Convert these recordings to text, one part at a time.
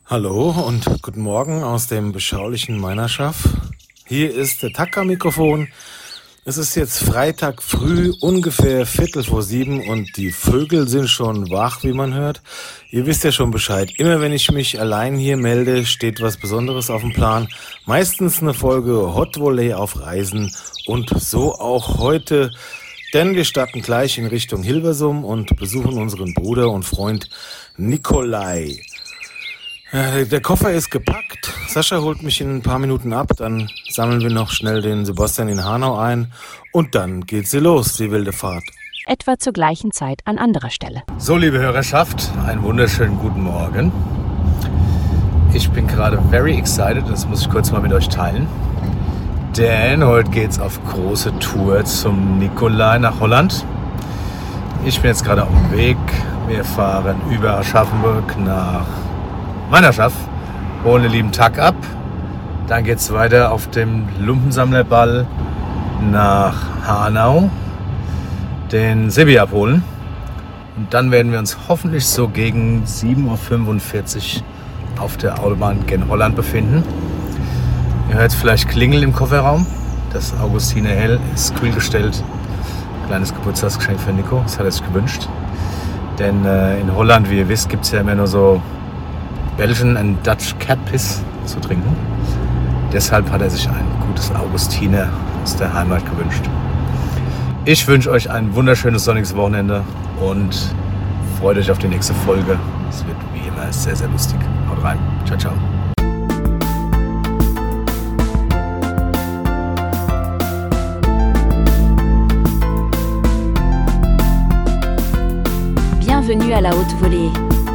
Hallo und guten Morgen aus dem beschaulichen Meinerschaft. Hier ist der Tacker-Mikrofon. Es ist jetzt Freitag früh, ungefähr 6:45 und die Vögel sind schon wach, wie man hört. Ihr wisst ja schon Bescheid. Immer wenn ich mich allein hier melde, steht was Besonderes auf dem Plan. Meistens eine Folge Hot Volley auf Reisen und so auch heute. Denn wir starten gleich in Richtung Hilversum und besuchen unseren Bruder und Freund Nikolai. Der Koffer ist gepackt. Sascha holt mich in ein paar Minuten ab. Dann sammeln wir noch schnell den Sebastian in Hanau ein. Und dann geht sie los, die wilde Fahrt. Etwa zur gleichen Zeit an anderer Stelle. So, liebe Hörerschaft, einen wunderschönen guten Morgen. Ich bin gerade very excited, das muss ich kurz mal mit euch teilen. Denn heute geht's auf große Tour zum Nikolai nach Holland. Ich bin jetzt gerade auf dem Weg. Wir fahren über Aschaffenburg nach Meinerschaft, holen den lieben Tag ab. Dann geht's weiter auf dem Lumpensammlerball nach Hanau, den Sebi abholen. Und dann werden wir uns hoffentlich so gegen 7:45 Uhr auf der Autobahn gen Holland befinden. Ihr hört vielleicht klingeln im Kofferraum. Das Augustiner Hell ist kühl gestellt. Kleines Geburtstagsgeschenk für Nico, das hat er sich gewünscht. Denn in Holland, wie ihr wisst, gibt es ja immer nur so Belgian and Dutch Cat Piss zu trinken. Deshalb hat er sich ein gutes Augustiner aus der Heimat gewünscht. Ich wünsche euch ein wunderschönes sonniges Wochenende und freut euch auf die nächste Folge. Es wird wie immer sehr, sehr lustig. Haut rein. Ciao, ciao. Bienvenue à la haute volée.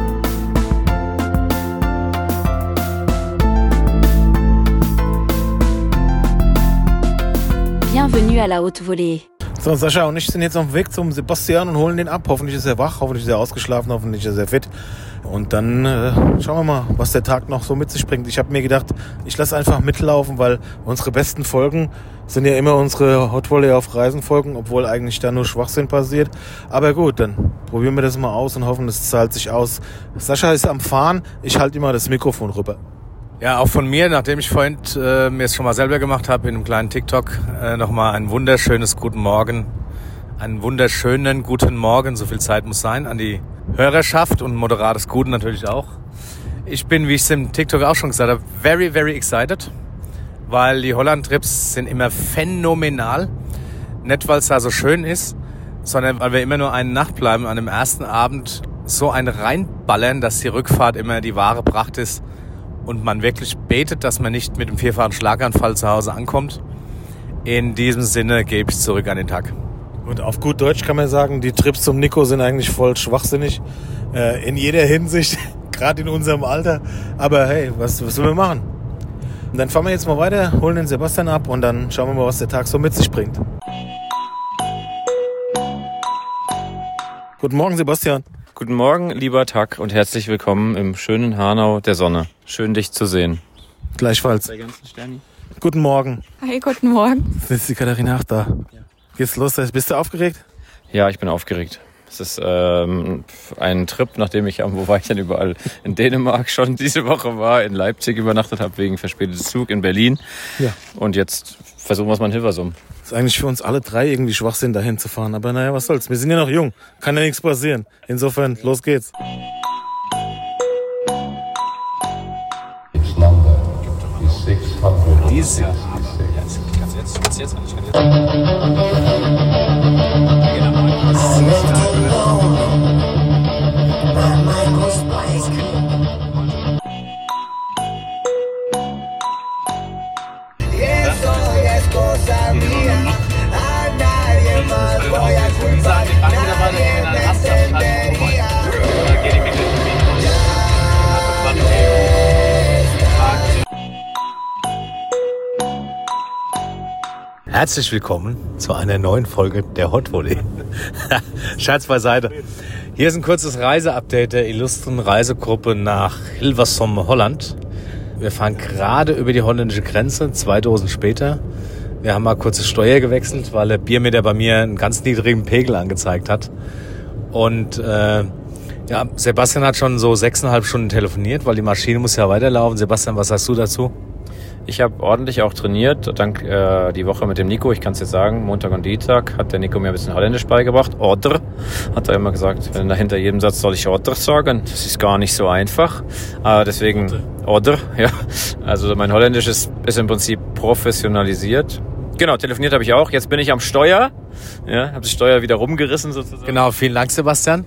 Bienvenue à la haute volée. So, Sascha und ich sind jetzt auf dem Weg zum Sebastian und holen den ab. Hoffentlich ist er wach, hoffentlich ist er ausgeschlafen, hoffentlich ist er fit. Und dann schauen wir mal, was der Tag noch so mit sich bringt. Ich habe mir gedacht, ich lasse einfach mitlaufen, weil unsere besten Folgen sind ja immer unsere Hot Volley auf Reisen Folgen, obwohl eigentlich da nur Schwachsinn passiert. Aber gut, dann probieren wir das mal aus und hoffen, es zahlt sich aus. Sascha ist am Fahren, ich halte immer das Mikrofon rüber. Ja, auch von mir, nachdem ich vorhin mir es schon mal selber gemacht habe, in einem kleinen TikTok, nochmal ein wunderschönes Guten Morgen. Einen wunderschönen guten Morgen, so viel Zeit muss sein, an die Hörerschaft und moderates Guten natürlich auch. Ich bin, wie ich es im TikTok auch schon gesagt habe, very, very excited, weil die Holland-Trips sind immer phänomenal. Nicht, weil es da so schön ist, sondern weil wir immer nur eine Nacht bleiben, an dem ersten Abend so ein reinballern, dass die Rückfahrt immer die wahre Pracht ist und man wirklich betet, dass man nicht mit dem vierfachen Schlaganfall zu Hause ankommt. In diesem Sinne gebe ich zurück an den Tag. Und auf gut Deutsch kann man sagen, die Trips zum Nico sind eigentlich voll schwachsinnig. In jeder Hinsicht, gerade in unserem Alter. Aber hey, was sollen wir machen? Und dann fahren wir jetzt mal weiter, holen den Sebastian ab und dann schauen wir mal, was der Tag so mit sich bringt. Guten Morgen, Sebastian. Guten Morgen, lieber Tag und herzlich willkommen im schönen Hanau der Sonne. Schön, dich zu sehen. Gleichfalls. Guten Morgen. Hi, guten Morgen. Ist die Katharina auch da? Ja. Geht's los? Bist du aufgeregt? Ja, ich bin aufgeregt. Es ist ein Trip, nachdem ich, wo war ich denn überall? In Dänemark schon diese Woche war, in Leipzig übernachtet habe wegen verspätetes Zug, in Berlin. Ja. Und jetzt versuchen wir es mal in Hilversum. Das ist eigentlich für uns alle drei irgendwie Schwachsinn, dahin zu fahren. Aber naja, was soll's. Wir sind ja noch jung. Kann ja nichts passieren. Insofern, los geht's. Dieses Jahr. Jetzt. Herzlich willkommen zu einer neuen Folge der Hot Volley. Scherz beiseite. Hier ist ein kurzes Reiseupdate der illustren Reisegruppe nach Hilversum, Holland. Wir fahren gerade über die holländische Grenze, 2 Dosen später. Wir haben mal kurz das Steuer gewechselt, weil der Biermeter bei mir einen ganz niedrigen Pegel angezeigt hat. Und Ja, Sebastian hat schon so 6,5 Stunden telefoniert, weil die Maschine muss ja weiterlaufen. Sebastian, was sagst du dazu? Ich habe ordentlich auch trainiert, dank die Woche mit dem Nico. Ich kann es jetzt sagen, Montag und Dienstag hat der Nico mir ein bisschen Holländisch beigebracht. Oder, hat er immer gesagt, wenn hinter jedem Satz soll ich Oder sagen. Das ist gar nicht so einfach. Deswegen Oder, ja. Also mein Holländisch ist im Prinzip professionalisiert. Genau, telefoniert habe ich auch. Jetzt bin ich am Steuer. Ja, habe das Steuer wieder rumgerissen sozusagen. Genau, vielen Dank, Sebastian.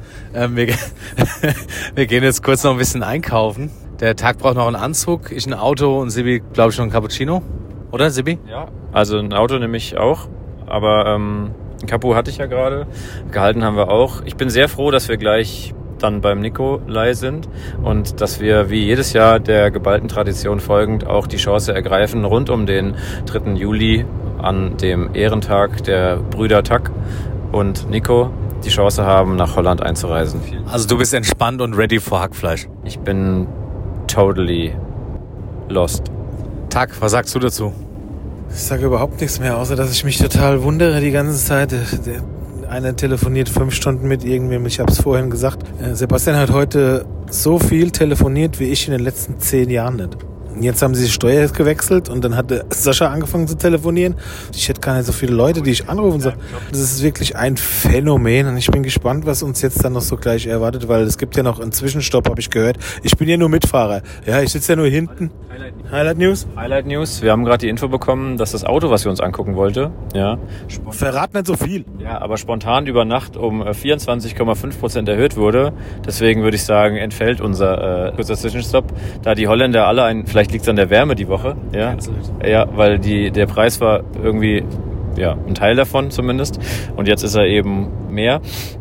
Wir gehen jetzt kurz noch ein bisschen einkaufen. Der Tag braucht noch einen Anzug, ich ein Auto und Sibi, glaube ich, noch ein Cappuccino. Oder, Sibi? Ja, also ein Auto nehme ich auch. Aber ein Capu hatte ich ja gerade. Gehalten haben wir auch. Ich bin sehr froh, dass wir gleich dann beim Nikolai sind und dass wir wie jedes Jahr der geballten Tradition folgend auch die Chance ergreifen, rund um den 3. Juli an dem Ehrentag der Brüder Tack und Nico die Chance haben, nach Holland einzureisen. Also du bist entspannt und ready for Hackfleisch. Ich bin totally lost. Tack, was sagst du dazu? Ich sage überhaupt nichts mehr, außer dass ich mich total wundere die ganze Zeit. Einer telefoniert 5 Stunden mit irgendwem, ich habe es vorhin gesagt. Sebastian hat heute so viel telefoniert, wie ich in den letzten 10 Jahren nicht. Jetzt haben sie die Steuer gewechselt und dann hat Sascha angefangen zu telefonieren. Ich hätte gar nicht so viele Leute, die ich anrufen soll. Das ist wirklich ein Phänomen und ich bin gespannt, was uns jetzt dann noch so gleich erwartet, weil es gibt ja noch einen Zwischenstopp, habe ich gehört. Ich bin ja nur Mitfahrer. Ja, ich sitze ja nur hinten. Highlight News? Highlight News. Wir haben gerade die Info bekommen, dass das Auto, was wir uns angucken wollte, ja, verrat nicht so viel. Ja, aber spontan über Nacht um 24,5% erhöht wurde. Deswegen würde ich sagen, entfällt unser kurzer Zwischenstopp, da die Holländer alle vielleicht liegt es an der Wärme die Woche, ja, ja, weil der Preis war irgendwie ein Teil davon zumindest und jetzt ist er eben mehr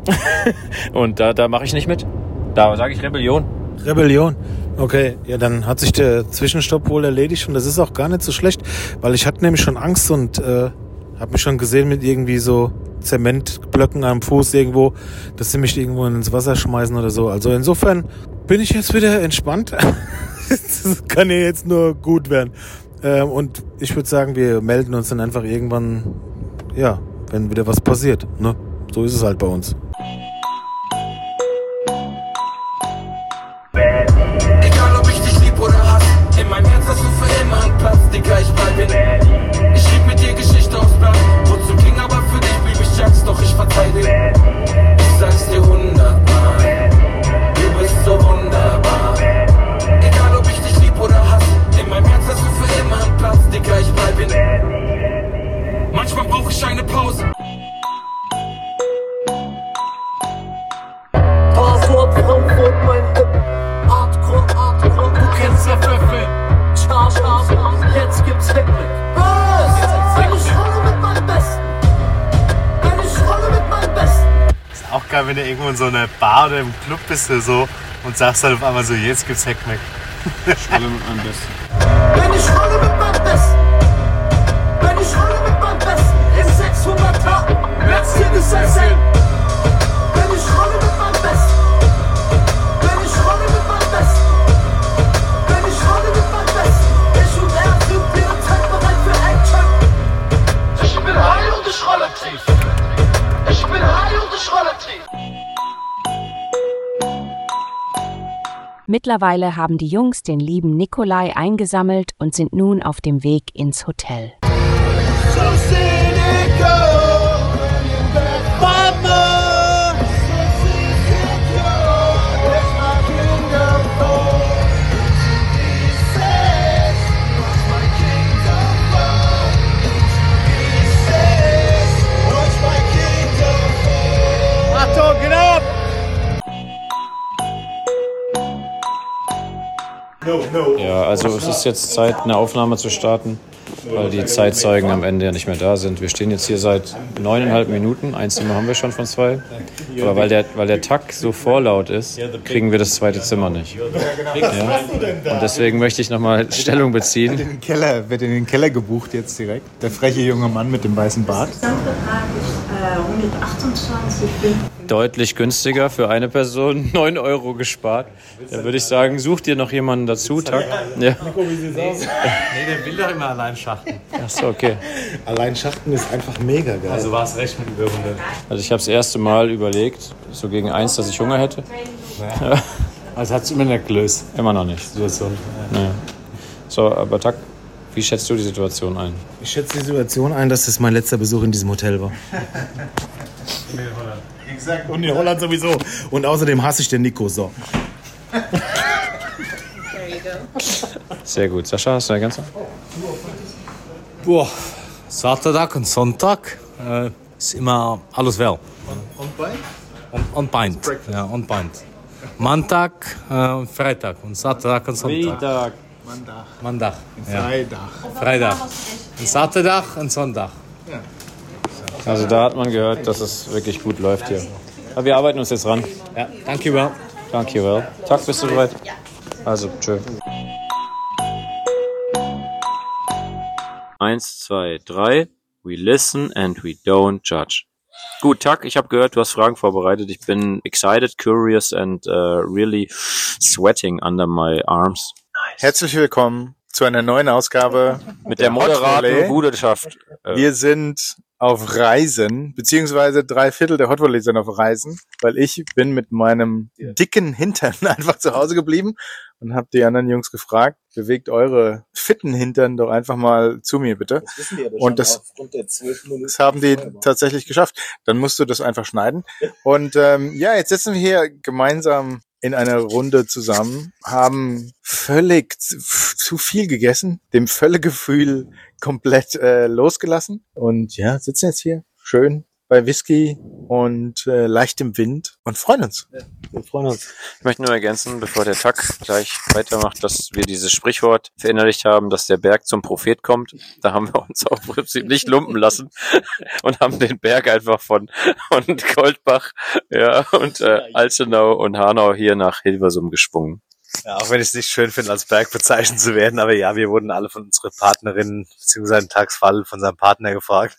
und da mache ich nicht mit. Da sage ich Rebellion. Okay, ja, dann hat sich der Zwischenstopp wohl erledigt und das ist auch gar nicht so schlecht, weil ich hatte nämlich schon Angst und habe mich schon gesehen mit irgendwie so Zementblöcken am Fuß irgendwo, dass sie mich irgendwo ins Wasser schmeißen oder so. Also insofern bin ich jetzt wieder entspannt. Das kann ja jetzt nur gut werden. Und ich würde sagen, wir melden uns dann einfach irgendwann, ja, wenn wieder was passiert. Ne? So ist es halt bei uns. Egal ob ich dich lieb oder hasse, in meinem Herz hast du für immer einen Platz, Digga, ich bleib in Ich schrieb mit dir Geschichte aufs Blatt, wozu ging, aber für dich blieb ich Jacks, doch ich verzeih dir. Ich sag's dir 100-mal, du bist so wunderbar. Egal ob ich dich lieb oder hasse, in meinem Herz hast du für immer einen Platz, Digga, ich bleib in Manchmal brauch ich eine Pause. Passwort Frankfurt, mein Hip. Hardcore, du kennst ja Pfeffer. Charge, jetzt gibt's Heckmeck. Wenn ich rolle mit meinem Besten. Ist auch geil, wenn du irgendwo in so einer Bar oder im Club bist oder so und sagst dann auf einmal so, jetzt gibt's Heckmeck. Ich rolle mit meinem Besten. Wenn ich rolle mit meinem Besten. In 600er Mercedes SL. Wenn ich rolle mit meinem Besten. Ich und er sind jederzeit bereit für Action. Ich bin high und ich rolle tief. Mittlerweile haben die Jungs den lieben Nikolai eingesammelt und sind nun auf dem Weg ins Hotel. Ja, also es ist jetzt Zeit, eine Aufnahme zu starten, weil die Zeitzeugen am Ende ja nicht mehr da sind. Wir stehen jetzt hier seit 9,5 Minuten. Ein Zimmer haben wir schon von 2. Aber weil der Tack so vorlaut ist, kriegen wir das zweite Zimmer nicht. Ja? Und deswegen möchte ich nochmal Stellung beziehen. Wird in den Keller gebucht jetzt direkt. Der freche junge Mann mit dem weißen Bart. Gesamtbetrag ist 128. Deutlich günstiger für eine Person, 9 Euro gespart. Da würde ich sagen, such dir noch jemanden dazu, Tack. Ja. Nee, der will doch immer allein schachten. Achso, okay. Allein Schachten ist einfach mega geil. Also war es recht mit über 100. Also ich habe das erste Mal überlegt, so gegen 1, dass ich Hunger hätte. Ja. Also hat es immer nicht gelöst. Immer noch nicht. Situation. Nee. So, aber Tak, wie schätzt du die Situation ein? Ich schätze die Situation ein, dass das mein letzter Besuch in diesem Hotel war. In Holland. Exakt. Und in Holland sowieso. Und außerdem hasse ich den Nico so. Sehr gut. Sascha, hast du eine ganze? Boah, Zaterdag und Sonntag ist immer alles wel. On point. Ja, on point. Montag und Freitag und Zaterdag und Sonntag. Mandag. Ja. Freitag. Und Zaterdag und Sonntag. Also da hat man gehört, dass es wirklich gut läuft hier. Aber wir arbeiten uns jetzt ran. Ja, danke well. Danke, well. Tak, bist du bereit? Also, tschö. 1, 2, 3. We listen and we don't judge. Gut, Tak, ich habe gehört, du hast Fragen vorbereitet. Ich bin excited, curious and really sweating under my arms. Herzlich willkommen zu einer neuen Ausgabe Mit der moderaten Bruderschaft. Wir sind auf Reisen, beziehungsweise 3/4 der Hot Volley sind auf Reisen, weil ich bin mit meinem dicken Hintern einfach zu Hause geblieben und habe die anderen Jungs gefragt, bewegt eure fitten Hintern doch einfach mal zu mir, bitte. Das wissen die aber und das haben die tatsächlich geschafft. Dann musst du das einfach schneiden. Und jetzt sitzen wir hier gemeinsam in einer Runde zusammen, haben völlig zu viel gegessen, dem Völlegefühl komplett losgelassen und ja, sitzen jetzt hier schön bei Whisky und leichtem Wind und freuen uns. Ja, wir freuen uns. Ich möchte nur ergänzen, bevor der Tak gleich weitermacht, dass wir dieses Sprichwort verinnerlicht haben, dass der Berg zum Prophet kommt. Da haben wir uns auch im Prinzip nicht lumpen lassen und haben den Berg einfach von Goldbach und Alzenau und Hanau hier nach Hilversum geschwungen. Ja, auch wenn ich es nicht schön finde, als Berg bezeichnet zu werden, aber ja, wir wurden alle von unserer Partnerin beziehungsweise im Tagsfall von seinem Partner gefragt.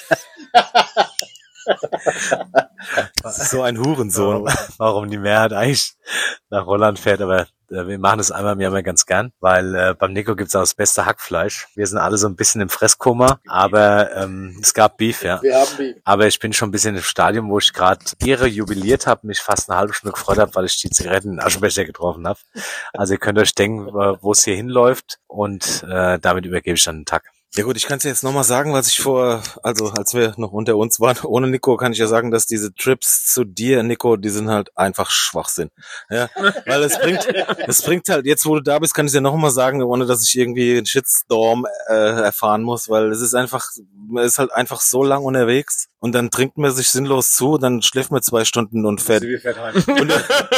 Das ist so ein Hurensohn. Warum die Mehrheit eigentlich nach Holland fährt, aber wir machen das einmal im Jahr mal ganz gern, weil beim Nico gibt's auch das beste Hackfleisch. Wir sind alle so ein bisschen im Fresskoma, aber es gab Beef, ja. Wir haben Beef. Aber ich bin schon ein bisschen im Stadium, wo ich gerade Ehre jubiliert habe, mich fast eine halbe Stunde gefreut habe, weil ich die Zigaretten in den Aschenbecher getroffen habe. Also ihr könnt euch denken, wo es hier hinläuft und damit übergebe ich dann den Tag. Ja gut, ich kann es ja jetzt nochmal sagen, was ich als wir noch unter uns waren, ohne Nico, kann ich ja sagen, dass diese Trips zu dir, Nico, die sind halt einfach Schwachsinn. Ja, weil es bringt halt, jetzt wo du da bist, kann ich ja nochmal sagen, ohne dass ich irgendwie einen Shitstorm erfahren muss, weil es ist man ist halt einfach so lang unterwegs und dann trinkt man sich sinnlos zu, dann schläft man 2 Stunden und fährt. Und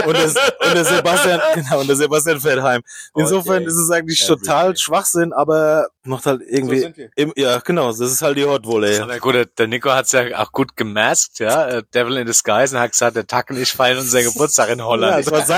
der Sebastian fährt heim. Insofern ist es eigentlich total Schwachsinn, aber macht halt irgendwie ja, genau, das ist halt die Hot Volley. Aber gut, der Nico hat's ja auch gut gemaskt, ja. Devil in Disguise und hat gesagt, der Tak und ich feiern unseren Geburtstag in Holland. Ja, das war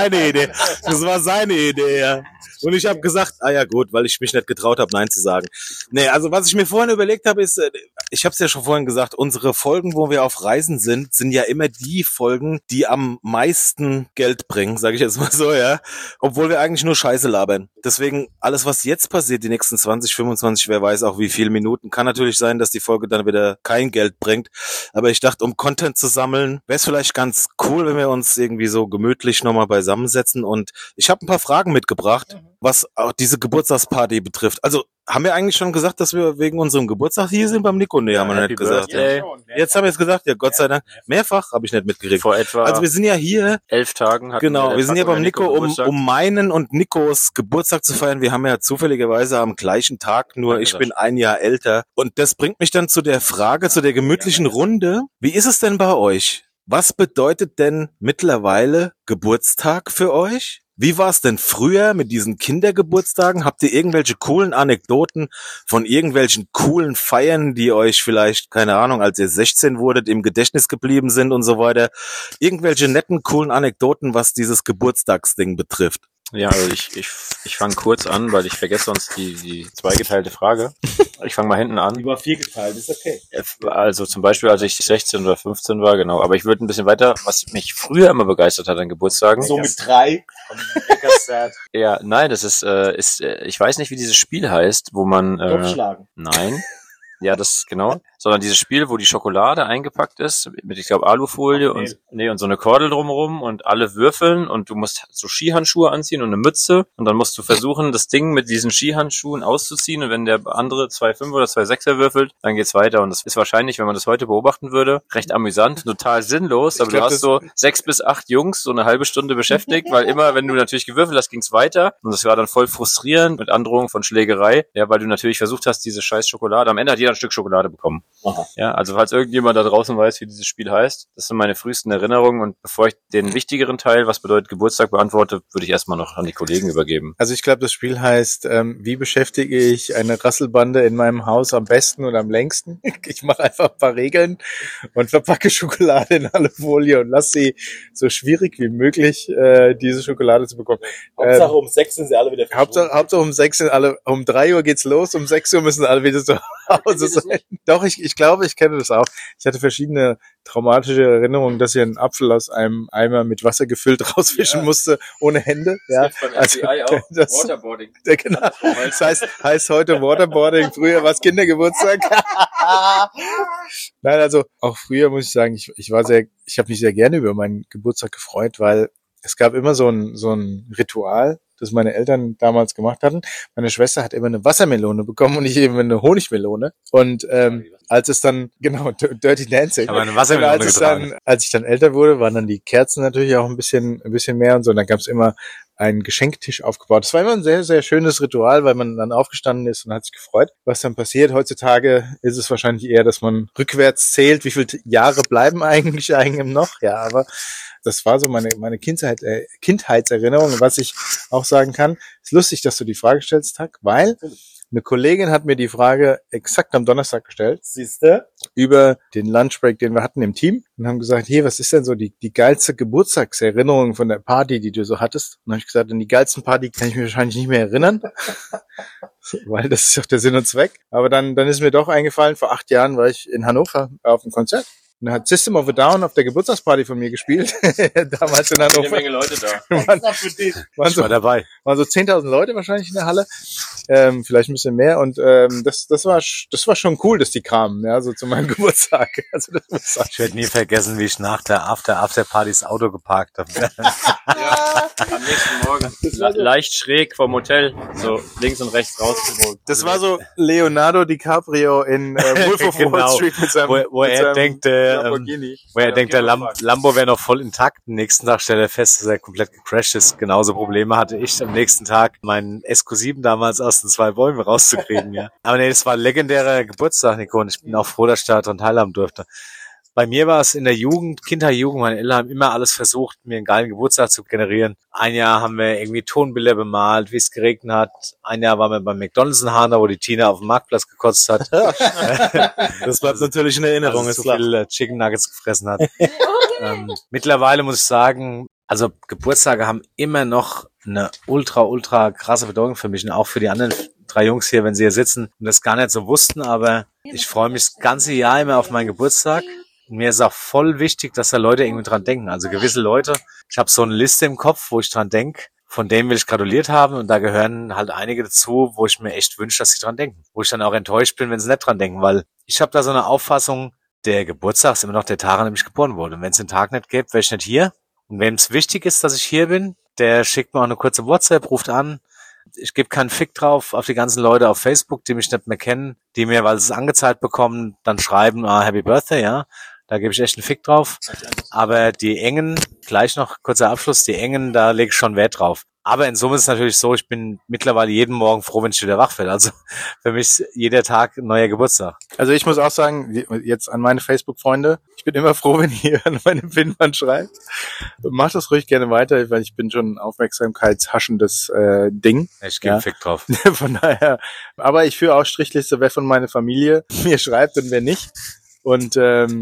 seine Idee, ja. Und ich habe gesagt, ja gut, weil ich mich nicht getraut habe, Nein zu sagen. Nee, also was ich mir vorhin überlegt habe, ist, ich habe es ja schon vorhin gesagt, unsere Folgen, wo wir auf Reisen sind ja immer die Folgen, die am meisten Geld bringen, sage ich jetzt mal so, ja. Obwohl wir eigentlich nur Scheiße labern. Deswegen, alles, was jetzt passiert, die nächsten 20, 25, wer weiß auch wie viele Minuten, kann natürlich sein, dass die Folge dann wieder kein Geld bringt. Aber ich dachte, um Content zu sammeln, wäre es vielleicht ganz cool, wenn wir uns irgendwie so gemütlich nochmal beisammensetzen. Und ich habe ein paar Fragen mitgebracht, was auch diese Geburtstagsparty betrifft. Also, haben wir eigentlich schon gesagt, dass wir wegen unserem Geburtstag hier sind beim Nico? Nee, haben wir nicht gesagt. Ja. Jetzt haben wir es gesagt, ja, Gott sei Dank. Mehrfach habe ich nicht mitgekriegt. Vor etwa also wir sind ja hier 11 Tagen. Genau, wir sind ja beim Nico, um meinen und Nikos Geburtstag zu feiern. Wir haben ja zufälligerweise am gleichen Tag, nur ich bin ein Jahr älter. Und das bringt mich dann zu der Frage, zu der gemütlichen Runde. Wie ist es denn bei euch? Was bedeutet denn mittlerweile Geburtstag für euch? Wie war es denn früher mit diesen Kindergeburtstagen? Habt ihr irgendwelche coolen Anekdoten von irgendwelchen coolen Feiern, die euch vielleicht, keine Ahnung, als ihr 16 wurdet, im Gedächtnis geblieben sind und so weiter? Irgendwelche netten, coolen Anekdoten, was dieses Geburtstagsding betrifft? Ja, also ich fange kurz an, weil ich vergesse sonst die zweigeteilte Frage. Ich fange mal hinten an. Die war 4 geteilt, ist okay. Also zum Beispiel, als ich 16 oder 15 war, genau. Aber ich würde ein bisschen weiter, was mich früher immer begeistert hat an Geburtstagen. So mit 3. Ja, nein, das ist, ich weiß nicht, wie dieses Spiel heißt, wo man... Kopfschlagen. Nein. Ja, das genau. sondern dieses Spiel, wo die Schokolade eingepackt ist, mit, ich glaube, Alufolie und so eine Kordel drumherum und alle würfeln und du musst so Skihandschuhe anziehen und eine Mütze und dann musst du versuchen, das Ding mit diesen Skihandschuhen auszuziehen und wenn der andere 2,5 oder 2,6er würfelt, dann geht's weiter und das ist wahrscheinlich, wenn man das heute beobachten würde, recht amüsant, total sinnlos, aber du hast so 6 bis 8 Jungs so eine halbe Stunde beschäftigt, weil immer, wenn du natürlich gewürfelt hast, ging's weiter und das war dann voll frustrierend mit Androhung von Schlägerei, ja, weil du natürlich versucht hast, diese scheiß Schokolade, am Ende hat jeder ein Stück Schokolade bekommen. Aha. Ja, also falls irgendjemand da draußen weiß, wie dieses Spiel heißt, das sind meine frühesten Erinnerungen und bevor ich den wichtigeren Teil, was bedeutet Geburtstag, beantworte, würde ich erstmal noch an die Kollegen übergeben. Also ich glaube, das Spiel heißt, wie beschäftige ich eine Rasselbande in meinem Haus am besten und am längsten? Ich mache einfach ein paar Regeln und verpacke Schokolade in alle Folie und lasse sie so schwierig wie möglich, diese Schokolade zu bekommen. Hauptsache um 6 sind sie alle wieder verschwunden. Hauptsache um 6 sind alle, um 3 Uhr geht's los, um 6 Uhr müssen alle wieder zu Hause sein. Doch, ich glaube, ich kenne das auch. Ich hatte verschiedene traumatische Erinnerungen, dass ich einen Apfel aus einem Eimer mit Wasser gefüllt rausfischen musste, ohne Hände. Das ja, also auch das, Waterboarding. Genau. Das heißt heute Waterboarding, früher war es Kindergeburtstag. Nein, also auch früher muss ich sagen, ich habe mich sehr gerne über meinen Geburtstag gefreut, weil es gab immer so ein Ritual, das meine Eltern damals gemacht hatten. Meine Schwester hat immer eine Wassermelone bekommen und ich eben eine Honigmelone. Und als es dann, genau, Dirty Dancing. Aber eine Wassermelone als ich dann älter wurde, waren dann die Kerzen natürlich auch ein bisschen mehr und so. Und dann gab es immer einen Geschenktisch aufgebaut. Das war immer ein sehr, sehr schönes Ritual, weil man dann aufgestanden ist und hat sich gefreut. Was dann passiert, heutzutage ist es wahrscheinlich eher, dass man rückwärts zählt, wie viele Jahre bleiben eigentlich noch. Ja, aber das war so meine Kindheitserinnerung. Was ich auch sagen kann, ist lustig, dass du die Frage stellst, Tag, weil eine Kollegin hat mir die Frage exakt am Donnerstag gestellt. Siehste? Über den Lunchbreak, den wir hatten im Team. Und haben gesagt, hey, was ist denn so die geilste Geburtstagserinnerung von der Party, die du so hattest? Und dann habe ich gesagt, an die geilsten Party kann ich mich wahrscheinlich nicht mehr erinnern. Weil das ist doch der Sinn und Zweck. Aber dann ist mir doch eingefallen, vor 8 Jahren war ich in Hannover auf einem Konzert. Und da hat System of a Down auf der Geburtstagsparty von mir gespielt. Damals in Hannover. Eine Menge Leute da. Ich war dabei. Waren so 10.000 Leute wahrscheinlich in der Halle. Vielleicht ein bisschen mehr. Und das war schon cool, dass die kamen, ja, so zu meinem Geburtstag. Also das muss ich sagen. Ich werde nie vergessen, wie ich nach der Afterparty das Auto geparkt habe. Ja, am nächsten Morgen. Leicht schräg vom Hotel. So links und rechts rausgeholt. Das war so Leonardo DiCaprio in Wolf of Wall Street mit seinem wo er denkt, Lamborghini. Wo er denkt, der Lambo wäre noch voll intakt. Am nächsten Tag stellt er fest, dass er komplett gecrashed ist. Genauso Probleme hatte ich am nächsten Tag, meinen SQ7 damals aus den 2 Bäumen rauszukriegen. Ja. Aber nee, das war ein legendärer Geburtstag, Nico, und ich bin auch froh, dass ich daran teilhaben durfte. Bei mir war es in der Kindheit, meine Eltern haben immer alles versucht, mir einen geilen Geburtstag zu generieren. Ein Jahr haben wir irgendwie Tonbilder bemalt, wie es geregnet hat. Ein Jahr waren wir beim McDonald's in Hanau, wo die Tina auf dem Marktplatz gekotzt hat. Das bleibt natürlich in Erinnerung. Also so viel Chicken Nuggets gefressen hat. Mittlerweile muss ich sagen, also Geburtstage haben immer noch eine ultra krasse Bedeutung für mich und auch für die anderen 3 Jungs hier, wenn sie hier sitzen und das gar nicht so wussten, aber ich freue mich das ganze Jahr immer auf meinen Geburtstag. Und mir ist auch voll wichtig, dass da Leute irgendwie dran denken. Also gewisse Leute, ich habe so eine Liste im Kopf, wo ich dran denke, von denen will ich gratuliert haben und da gehören halt einige dazu, wo ich mir echt wünsche, dass sie dran denken. Wo ich dann auch enttäuscht bin, wenn sie nicht dran denken, weil ich habe da so eine Auffassung, der Geburtstag ist immer noch der Tag, an dem ich geboren wurde. Und wenn es den Tag nicht gäbe, wäre ich nicht hier. Und wem es wichtig ist, dass ich hier bin, der schickt mir auch eine kurze WhatsApp, ruft an. Ich gebe keinen Fick drauf auf die ganzen Leute auf Facebook, die mich nicht mehr kennen, die mir, weil sie es angezeigt bekommen, dann schreiben, Happy Birthday, ja. Da gebe ich echt einen Fick drauf. Aber die engen, gleich noch kurzer Abschluss, die engen, da lege ich schon Wert drauf. Aber in Summe ist es natürlich so, ich bin mittlerweile jeden Morgen froh, wenn ich wieder wach werde. Also für mich ist jeder Tag ein neuer Geburtstag. Also ich muss auch sagen, jetzt an meine Facebook-Freunde, ich bin immer froh, wenn ihr an meine Pinnwand schreibt. Macht das ruhig gerne weiter, weil ich bin schon ein aufmerksamkeitshaschendes Ding. Ich gebe einen Fick drauf. Von daher, aber ich führe auch Strichliste, wer von meiner Familie mir schreibt und wer nicht. Und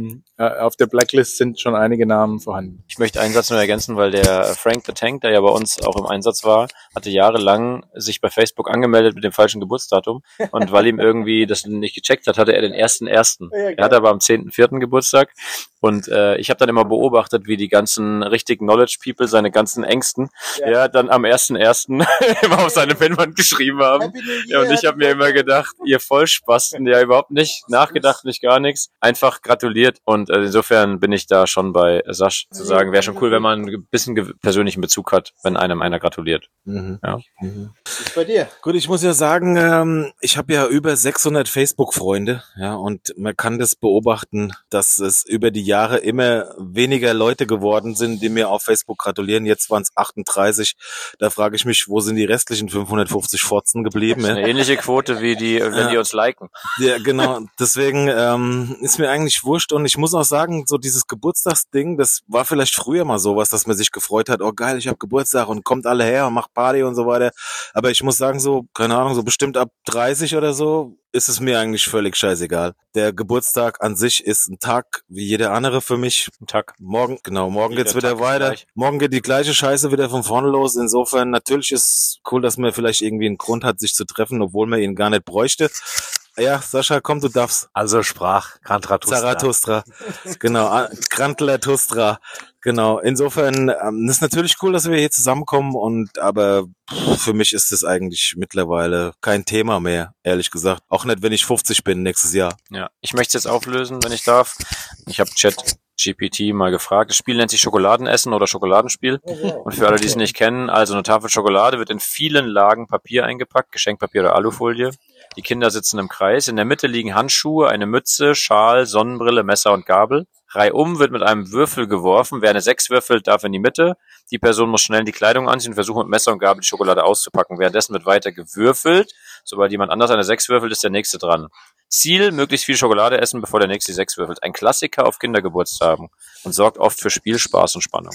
auf der Blacklist sind schon einige Namen vorhanden. Ich möchte einen Satz nur ergänzen, weil der Frank the Tank, der ja bei uns auch im Einsatz war, hatte jahrelang sich bei Facebook angemeldet mit dem falschen Geburtsdatum. Und weil ihm irgendwie das nicht gecheckt hat, hatte er den 1.1. Er hatte aber am 10.4. Geburtstag. Und ich habe dann immer beobachtet, wie die ganzen richtigen Knowledge People, seine ganzen Ängsten, dann am 1.1. immer auf seine Pinnwand geschrieben haben. Ja, und ich habe mir immer gedacht, ihr Vollspasten, ja überhaupt nicht nachgedacht, nicht gar nichts, einfach gratuliert. Und insofern bin ich da schon bei Sasch zu sagen, wäre schon cool, wenn man ein bisschen persönlichen Bezug hat, wenn einem einer gratuliert. Ja. Was ist bei dir? Gut, ich muss ja sagen, ich habe ja über 600 Facebook-Freunde, ja, und man kann das beobachten, dass es über die Jahre immer weniger Leute geworden sind, die mir auf Facebook gratulieren. Jetzt waren es 38. Da frage ich mich, wo sind die restlichen 550 Fotzen geblieben? Das ist eine ähnliche Quote wie die, wenn die uns liken. Ja, genau. Deswegen ist mir eigentlich wurscht. Und ich muss auch sagen, so dieses Geburtstagsding, das war vielleicht früher mal sowas, dass man sich gefreut hat, oh geil, ich habe Geburtstag und kommt alle her und macht Party und so weiter. Aber ich muss sagen, so, keine Ahnung, so bestimmt ab 30 oder so ist es mir eigentlich völlig scheißegal. Der Geburtstag an sich ist ein Tag wie jeder andere für mich. Ein Tag. Morgen geht's wieder weiter. Morgen geht die gleiche Scheiße wieder von vorne los. Insofern, natürlich ist cool, dass man vielleicht irgendwie einen Grund hat, sich zu treffen, obwohl man ihn gar nicht bräuchte. Ja, Sascha, komm, du darfst. Also sprach Zarathustra. Genau, Grantlatustra. Genau. Insofern, ist natürlich cool, dass wir hier zusammenkommen aber für mich ist es eigentlich mittlerweile kein Thema mehr, ehrlich gesagt. Auch nicht, wenn ich 50 bin nächstes Jahr. Ja, ich möchte es jetzt auflösen, wenn ich darf. Ich habe ChatGPT mal gefragt. Das Spiel nennt sich Schokoladenessen oder Schokoladenspiel. Und für alle, die es nicht kennen, also eine Tafel Schokolade wird in vielen Lagen Papier eingepackt, Geschenkpapier oder Alufolie. Die Kinder sitzen im Kreis. In der Mitte liegen Handschuhe, eine Mütze, Schal, Sonnenbrille, Messer und Gabel. Reihum wird mit einem Würfel geworfen. Wer eine 6 würfelt, darf in die Mitte. Die Person muss schnell die Kleidung anziehen und versuchen, mit Messer und Gabel die Schokolade auszupacken. Währenddessen wird weiter gewürfelt. Sobald jemand anders eine 6 würfelt, ist der Nächste dran. Ziel, möglichst viel Schokolade essen, bevor der Nächste die 6 würfelt. Ein Klassiker auf Kindergeburtstagen und sorgt oft für Spielspaß und Spannung.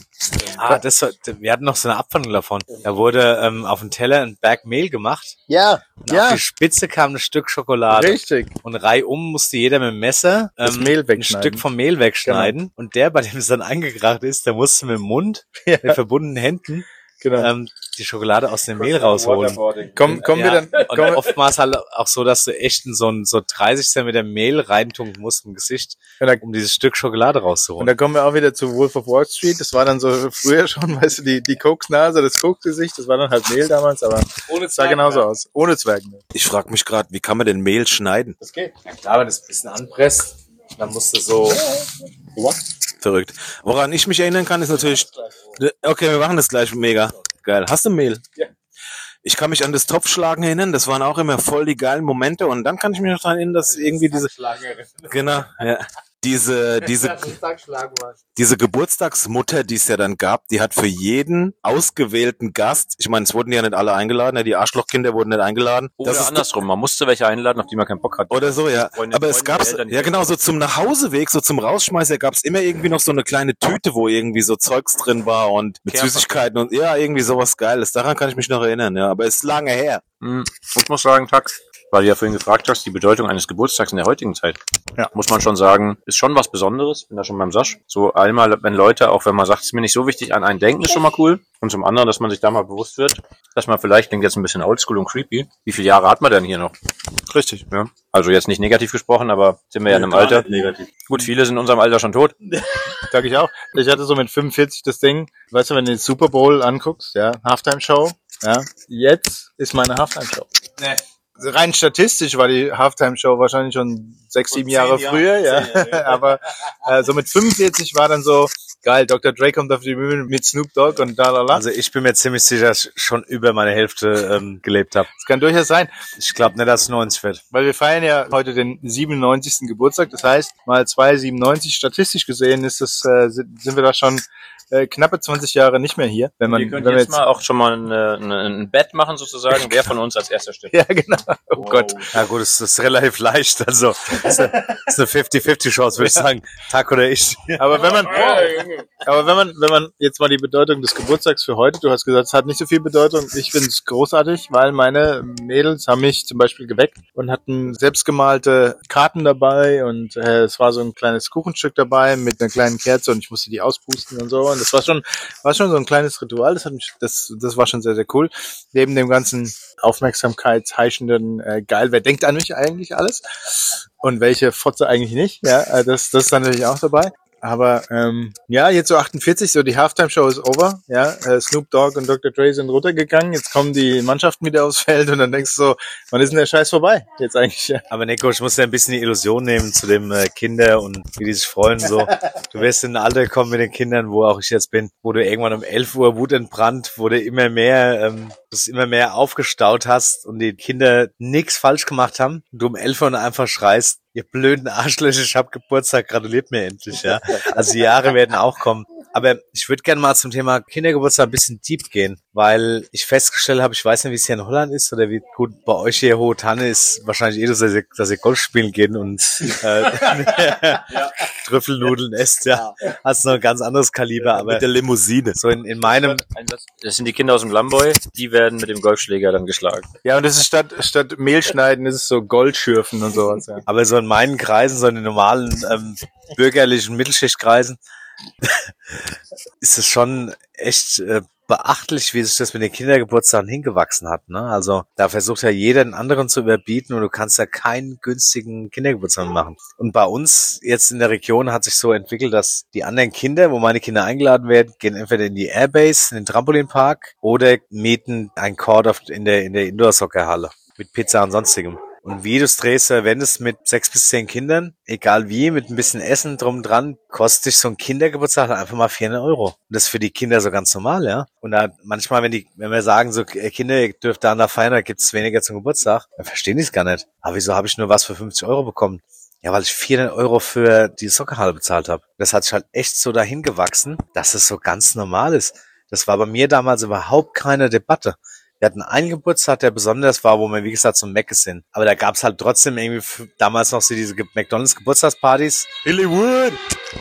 Wir hatten noch so eine Abwandlung davon. Da wurde auf den Teller ein Berg Mehl gemacht. Ja, Und auf die Spitze kam ein Stück Schokolade. Richtig. Und reihum musste jeder mit dem Messer Das Mehl ein wegschneiden. Stück vom Mehl wegschneiden. Und der, bei dem es dann eingekracht ist, der musste mit dem Mund, mit verbundenen Händen, die Schokolade aus dem Mehl rausholen. Kommen wir dann. Und oftmals halt auch so, dass du echt in so 30 Zentimeter Mehl reintunken musst im Gesicht, um dieses Stück Schokolade Und rauszuholen. da kommen wir auch wieder zu Wolf of Wall Street. Das war dann so früher schon, weißt du, die Koksnase, das Koksgesicht, das war dann halt Mehl damals, aber es sah genauso aus. Ohne Zwergen. Ich frage mich gerade, wie kann man denn Mehl schneiden? Das geht. Ja klar, wenn du es ein bisschen anpresst, dann musst du so... Verrückt. Woran ich mich erinnern kann, ist natürlich... Okay, wir machen das gleich mega. Geil. Hast du Mehl? Ja. Ich kann mich an das Topfschlagen erinnern, das waren auch immer voll die geilen Momente und dann kann ich mich noch daran erinnern, dass irgendwie Genau, ja. Diese Geburtstagsmutter, die es ja dann gab, die hat für jeden ausgewählten Gast, ich meine, es wurden ja nicht alle eingeladen, die Arschlochkinder wurden nicht eingeladen. Oder das andersrum, man musste welche einladen, auf die man keinen Bock hat. Oder so, ja. Aber es gab, Eltern, ja genau, so zum Nachhauseweg, so zum Rausschmeißer gab es immer irgendwie noch so eine kleine Tüte, wo irgendwie so Zeugs drin war und mit Süßigkeiten und ja, irgendwie sowas Geiles. Daran kann ich mich noch erinnern, ja. Aber es ist lange her. Ich muss sagen, Tag, weil du ja vorhin gefragt hast, die Bedeutung eines Geburtstags in der heutigen Zeit. Ja. Muss man schon sagen, ist schon was Besonderes. Bin da schon beim Sasch. So einmal, wenn Leute, auch wenn man sagt, es ist mir nicht so wichtig, an einen denken, ist schon mal cool. Und zum anderen, dass man sich da mal bewusst wird, dass man vielleicht, klingt jetzt ein bisschen oldschool und creepy, wie viele Jahre hat man denn hier noch? Richtig. Ja. Also jetzt nicht negativ gesprochen, aber sind wir ja in einem Alter. Gut, viele sind in unserem Alter schon tot. Sag ich auch. Ich hatte so mit 45 das Ding, weißt du, wenn du den Super Bowl anguckst, ja, Halftime-Show, ja, jetzt ist meine Halftime-Show. Nee. Rein statistisch war die Halftime-Show wahrscheinlich schon 6, 7 Jahre früher, ja. Aber so mit 45 war dann so, geil, Dr. Dre kommt auf die Bühne mit Snoop Dogg und da. Also ich bin mir ziemlich sicher, dass ich schon über meine Hälfte gelebt habe. Das kann durchaus sein. Ich glaube nicht, dass es 90 wird. Weil wir feiern ja heute den 97. Geburtstag. Das heißt, mal 2,97 statistisch gesehen ist das, sind wir da schon knappe 20 Jahre nicht mehr hier. Wenn wir können jetzt mal auch schon mal ein Bett machen sozusagen, wer von uns als erster stimmt. Ja, genau. Oh Gott. Ja gut, das ist relativ leicht. Also das ist eine 50-50 Chance, würde ich sagen. Tag oder ich. Aber wenn man jetzt mal die Bedeutung des Geburtstags für heute, du hast gesagt, es hat nicht so viel Bedeutung. Ich finde es großartig, weil meine Mädels haben mich zum Beispiel geweckt und hatten selbstgemalte Karten dabei und es war so ein kleines Kuchenstück dabei mit einer kleinen Kerze und ich musste die auspusten und so. Und das war schon so ein kleines Ritual. Das war schon sehr, sehr cool. Neben dem ganzen aufmerksamkeitsheischenden geil, wer denkt an mich eigentlich alles? Und welche Fotze eigentlich nicht? Ja, das ist dann natürlich auch dabei. Aber ja, jetzt so 48, so die Halftime-Show ist over. Ja, Snoop Dogg und Dr. Dre sind runtergegangen. Jetzt kommen die Mannschaften wieder aufs Feld und dann denkst du so, wann ist denn der Scheiß vorbei? Jetzt eigentlich. Ja. Aber Nico, ich muss ja ein bisschen die Illusion nehmen zu dem Kinder und wie die sich freuen. So, du wirst in ein Alter kommen mit den Kindern, wo auch ich jetzt bin, wo du irgendwann um 11 Uhr wutentbrannt, wo du immer mehr aufgestaut hast und die Kinder nichts falsch gemacht haben und du um 11 Uhr einfach schreist, ihr blöden Arschlöcher, ich hab Geburtstag, gratuliert mir endlich, ja. Also die Jahre werden auch kommen. Aber ich würde gerne mal zum Thema Kindergeburtstag ein bisschen deep gehen, weil ich festgestellt habe, ich weiß nicht, wie es hier in Holland ist oder wie gut bei euch hier Hohe Tanne ist, wahrscheinlich dass ihr Golf spielen geht und Trüffelnudeln esst, ja. Hast noch ein ganz anderes Kaliber, aber mit der Limousine. So in meinem... Das sind die Kinder aus dem Lamboy, die werden mit dem Golfschläger dann geschlagen. Ja, und das ist statt Mehlschneiden, das ist so Goldschürfen und sowas, ja. Aber so in meinen Kreisen, so in den normalen bürgerlichen Mittelschichtkreisen, ist es schon echt beachtlich, wie sich das mit den Kindergeburtstagen hingewachsen hat. Ne? Also da versucht ja jeder den anderen zu überbieten und du kannst ja keinen günstigen Kindergeburtstag machen. Und bei uns jetzt in der Region hat sich so entwickelt, dass die anderen Kinder, wo meine Kinder eingeladen werden, gehen entweder in die Airbase, in den Trampolinpark oder mieten ein Court in der Indoor-Soccer-Halle mit Pizza und sonstigem. Und wie du es drehst, wenn es mit 6 bis 10 Kindern, egal wie, mit ein bisschen Essen drum dran, kostet sich so ein Kindergeburtstag einfach mal 400 €. Und das ist für die Kinder so ganz normal, ja. Und da manchmal, wenn wir sagen, so Kinder, ihr dürft da feiern, da gibt's weniger zum Geburtstag, dann verstehen die es gar nicht. Aber wieso habe ich nur was für 50 € bekommen? Ja, weil ich 400 € für die Soccerhalle bezahlt habe. Das hat sich halt echt so dahin gewachsen, dass es so ganz normal ist. Das war bei mir damals überhaupt keine Debatte. Wir hatten einen Geburtstag, der besonders war, wo wir, wie gesagt, zum Meckes sind. Aber da gab's halt trotzdem irgendwie damals noch so diese McDonalds-Geburtstagspartys. Hollywood!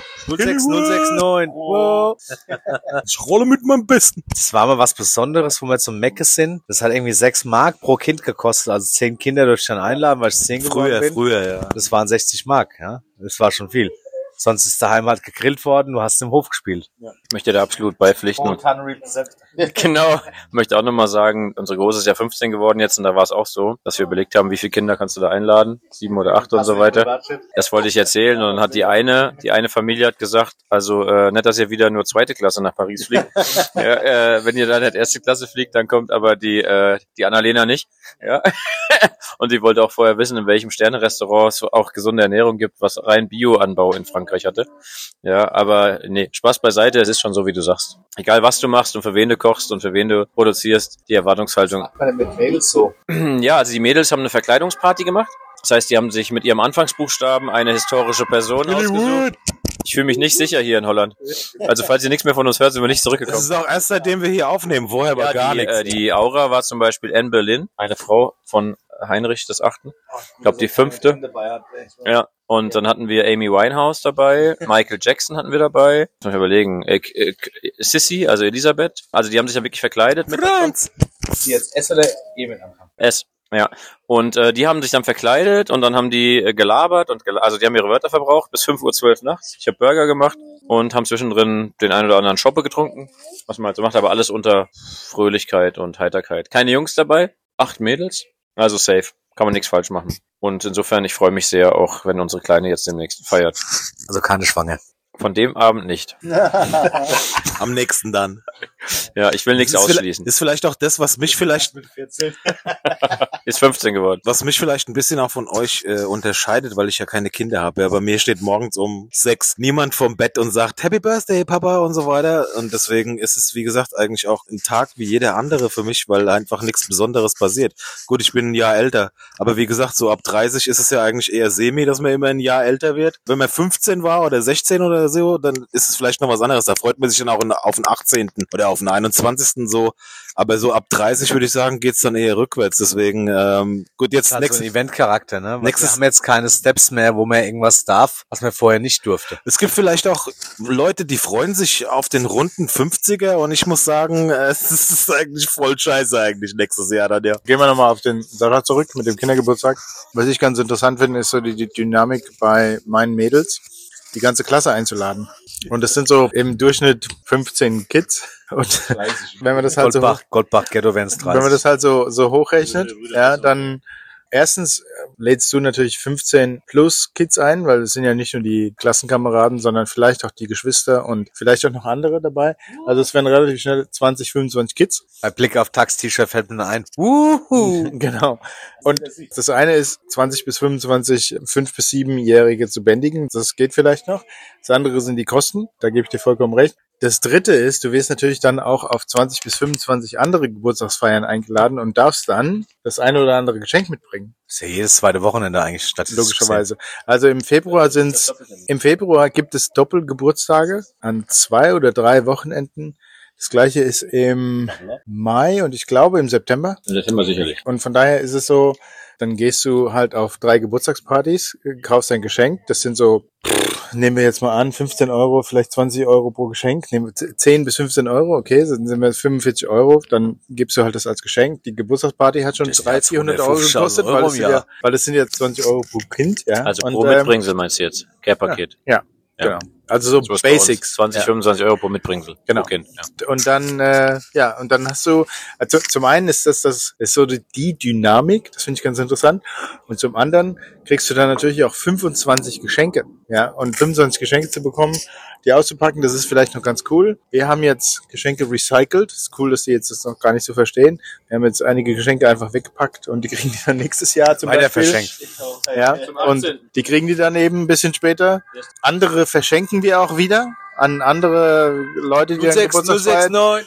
06069. Wow. Ich rolle mit meinem Besten. Das war mal was Besonderes, wo wir zum Meckes sind. Das hat irgendwie 6 Mark pro Kind gekostet. Also 10 Kinder durfte ich dann einladen, weil ich 10 geworden bin. Früher, ja. Das waren 60 Mark, ja. Das war schon viel. Sonst ist daheim halt gegrillt worden, du hast im Hof gespielt. Ja. Ich möchte da absolut beipflichten. Genau. Ich möchte auch nochmal sagen, unsere Große ist ja 15 geworden jetzt und da war es auch so, dass wir überlegt haben, wie viele Kinder kannst du da einladen? 7 oder 8 und so weiter. Das wollte ich erzählen und dann hat die eine Familie hat gesagt, also nicht, dass ihr wieder nur 2. Klasse nach Paris fliegt. Ja, wenn ihr dann nicht 1. Klasse fliegt, dann kommt aber die Annalena nicht. Ja. Und die wollte auch vorher wissen, in welchem Sterne-Restaurant es auch gesunde Ernährung gibt, was rein Bio-Anbau in Frankreich hatte. Ja, aber nee, Spaß beiseite, es ist schon so, wie du sagst. Egal, was du machst und für wen du kochst und für wen du produzierst, die Erwartungshaltung. Was macht man denn mit Mädels so? Ja, also die Mädels haben eine Verkleidungsparty gemacht. Das heißt, die haben sich mit ihrem Anfangsbuchstaben eine historische Person ausgesucht. Ich fühle mich nicht sicher hier in Holland. Also falls ihr nichts mehr von uns hört, sind wir nicht zurückgekommen. Das ist auch erst seitdem wir hier aufnehmen. Vorher war gar nichts. Die Aura war zum Beispiel Anne Boleyn, eine Frau von Heinrich VIII. Ich glaube die 5. Ja. Und dann hatten wir Amy Winehouse dabei, Michael Jackson hatten wir dabei. Muss man überlegen, Sissy, also Elisabeth. Also die haben sich ja wirklich verkleidet mit Franz! Ist die jetzt S oder E mit Anfang? S. Ja, und die haben sich dann verkleidet und dann haben die gelabert also die haben ihre Wörter verbraucht bis 5:12 Uhr nachts. Ich habe Burger gemacht und haben zwischendrin den einen oder anderen Schoppe getrunken, was man halt so macht, aber alles unter Fröhlichkeit und Heiterkeit. Keine Jungs dabei, 8 Mädels, also safe, kann man nichts falsch machen. Und insofern, ich freue mich sehr, auch wenn unsere Kleine jetzt demnächst feiert. Also keine Schwanger. Von dem Abend nicht. Am nächsten dann. Ja, ich will nichts ausschließen. Ist vielleicht auch das, was mich vielleicht ist 15 geworden. Was mich vielleicht ein bisschen auch von euch unterscheidet, weil ich ja keine Kinder habe. Ja, bei mir steht morgens um 6 niemand vom Bett und sagt Happy Birthday, Papa und so weiter. Und deswegen ist es, wie gesagt, eigentlich auch ein Tag wie jeder andere für mich, weil einfach nichts Besonderes passiert. Gut, ich bin ein Jahr älter, aber wie gesagt, so ab 30 ist es ja eigentlich eher semi, dass man immer ein Jahr älter wird. Wenn man 15 war oder 16 oder so, dann ist es vielleicht noch was anderes. Da freut man sich dann auch auf den 18. oder auf den 21. so. Aber so ab 30 würde ich sagen, geht's dann eher rückwärts. Deswegen, gut, jetzt das hat so ein Eventcharakter, ne? Wir haben jetzt keine Steps mehr, wo man irgendwas darf, was man vorher nicht durfte. Es gibt vielleicht auch Leute, die freuen sich auf den runden 50er und ich muss sagen, es ist eigentlich voll scheiße eigentlich nächstes Jahr dann, ja. Gehen wir nochmal auf den Sarah zurück mit dem Kindergeburtstag. Was ich ganz interessant finde, ist so die Dynamik bei meinen Mädels, die ganze Klasse einzuladen. Und das sind so im Durchschnitt 15 Kids. Und wenn man das halt Goldbach Ghetto wären es 30. Wenn man das halt so hochrechnet, ja, dann erstens lädst du natürlich 15 plus Kids ein, weil es sind ja nicht nur die Klassenkameraden, sondern vielleicht auch die Geschwister und vielleicht auch noch andere dabei. Also es werden relativ schnell 20, 25 Kids. Bei Blick auf Tax-T-Shirt fällt mir ein. Genau. Und das eine ist 20 bis 25, 5 bis 7-Jährige zu bändigen. Das geht vielleicht noch. Das andere sind die Kosten. Da gebe ich dir vollkommen recht. Das dritte ist, du wirst natürlich dann auch auf 20 bis 25 andere Geburtstagsfeiern eingeladen und darfst dann das eine oder andere Geschenk mitbringen. Das ist ja jedes zweite Wochenende eigentlich statistisch. Logischerweise. Also im Februar gibt es Doppelgeburtstage an 2 oder 3 Wochenenden. Das gleiche ist im Mai und ich glaube im September. Im September sicherlich. Und von daher ist es so, dann gehst du halt auf 3 Geburtstagspartys, kaufst ein Geschenk. Das sind so, nehmen wir jetzt mal an, 15 Euro, vielleicht 20 Euro pro Geschenk. Nehmen wir 10 bis 15 Euro, okay, dann sind wir 45 Euro. Dann gibst du halt das als Geschenk. Die Geburtstagsparty hat schon 300, 400 Euro gekostet, weil es sind ja 20 Euro pro Kind. Ja. Also pro Mitbringsel meinst du jetzt? Care-Paket. Ja. Genau. Also so Basics. 20, 25 Euro pro Mitbringsel. Genau. Kind, ja. Und dann hast du, also zum einen ist das ist so die Dynamik, das finde ich ganz interessant. Und zum anderen kriegst du dann natürlich auch 25 Geschenke. Ja, und 25 Geschenke zu bekommen, die auszupacken, das ist vielleicht noch ganz cool. Wir haben jetzt Geschenke recycelt. Das ist cool, dass die jetzt das noch gar nicht so verstehen. Wir haben jetzt einige Geschenke einfach weggepackt und die kriegen die dann nächstes Jahr zum Beispiel. Verschenkt. Ja, und die kriegen die dann eben ein bisschen später. Andere verschenken wir auch wieder an andere Leute, die 069.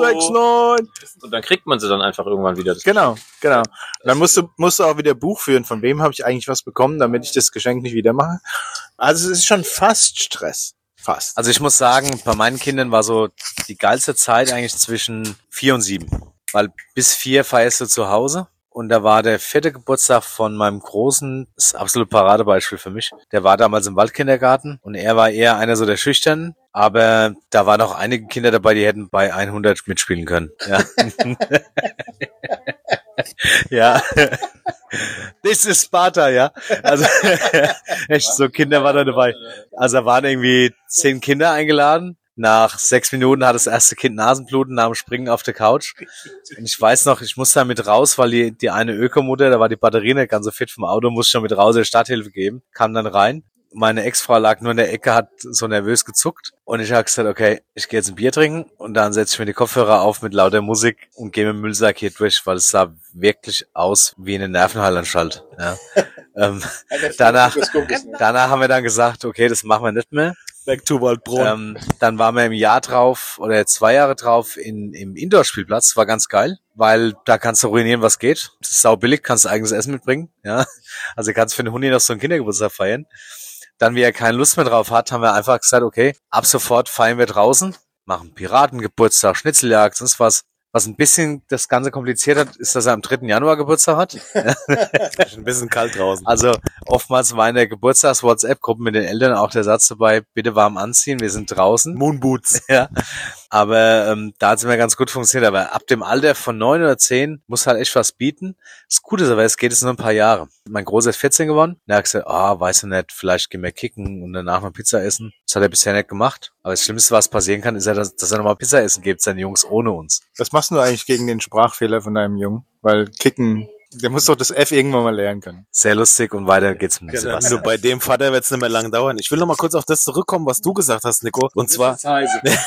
Und dann kriegt man sie dann einfach irgendwann wieder. Genau. Dann musst du auch wieder Buch führen, von wem habe ich eigentlich was bekommen, damit ich das Geschenk nicht wieder mache. Also es ist schon fast Stress. Fast. Also ich muss sagen, bei meinen Kindern war so die geilste Zeit eigentlich zwischen 4 und 7. Weil bis 4 feierst du zu Hause. Und da war der 4. Geburtstag von meinem Großen, das ist ein absolutes Paradebeispiel für mich. Der war damals im Waldkindergarten und er war eher einer so der Schüchternen. Aber da waren auch einige Kinder dabei, die hätten bei 100 mitspielen können. Ja. Ja. Das ist Sparta, ja. Also echt, so Kinder waren da dabei. Also da waren irgendwie 10 Kinder eingeladen. Nach 6 Minuten hat das erste Kind Nasenbluten nach dem Springen auf der Couch. Und ich weiß noch, ich musste da mit raus, weil die eine Ökomutter, da war die Batterie nicht ganz so fit vom Auto, musste schon mit raus der Starthilfe geben. Kam dann rein. Meine Ex-Frau lag nur in der Ecke, hat so nervös gezuckt. Und ich habe gesagt, okay, ich gehe jetzt ein Bier trinken. Und dann setze ich mir die Kopfhörer auf mit lauter Musik und gehe mit dem Müllsack hier durch, weil es sah wirklich aus wie eine Nervenheilanstalt. Ja. Danach haben wir dann gesagt, okay, das machen wir nicht mehr. Back to Waldbrunn. Dann waren wir im Jahr drauf oder 2 Jahre drauf im Indoor-Spielplatz. War ganz geil, weil da kannst du ruinieren, was geht. Das ist sau billig, kannst du eigenes Essen mitbringen. Ja, also kannst für den Hundi noch so einen Kindergeburtstag feiern. Dann, wie er keine Lust mehr drauf hat, haben wir einfach gesagt, okay, ab sofort feiern wir draußen, machen Piratengeburtstag, Schnitzeljagd, sonst was. Was ein bisschen das Ganze kompliziert hat, ist, dass er am 3. Januar Geburtstag hat. Ein bisschen kalt draußen. Also oftmals war in der Geburtstags-WhatsApp-Gruppe mit den Eltern auch der Satz dabei, bitte warm anziehen, wir sind draußen. Moonboots. Ja. Aber da hat es mir ganz gut funktioniert. Aber ab dem Alter von 9 oder 10 muss halt echt was bieten. Das Gute ist aber, es geht jetzt nur ein paar Jahre. Mein Großer ist 14 geworden. Der hat gesagt, weiß ich nicht, vielleicht gehen wir kicken und danach noch Pizza essen. Das hat er bisher nicht gemacht. Aber das Schlimmste, was passieren kann, ist ja, dass er nochmal Pizza essen gibt, seine Jungs ohne uns. Was machst du eigentlich gegen den Sprachfehler von deinem Jungen? Weil kicken, der muss doch das F irgendwann mal lernen können. Sehr lustig und weiter geht's mit Sebastian. Also bei dem Vater wird's nicht mehr lang dauern. Ich will noch mal kurz auf das zurückkommen, was du gesagt hast, Nico. Und zwar...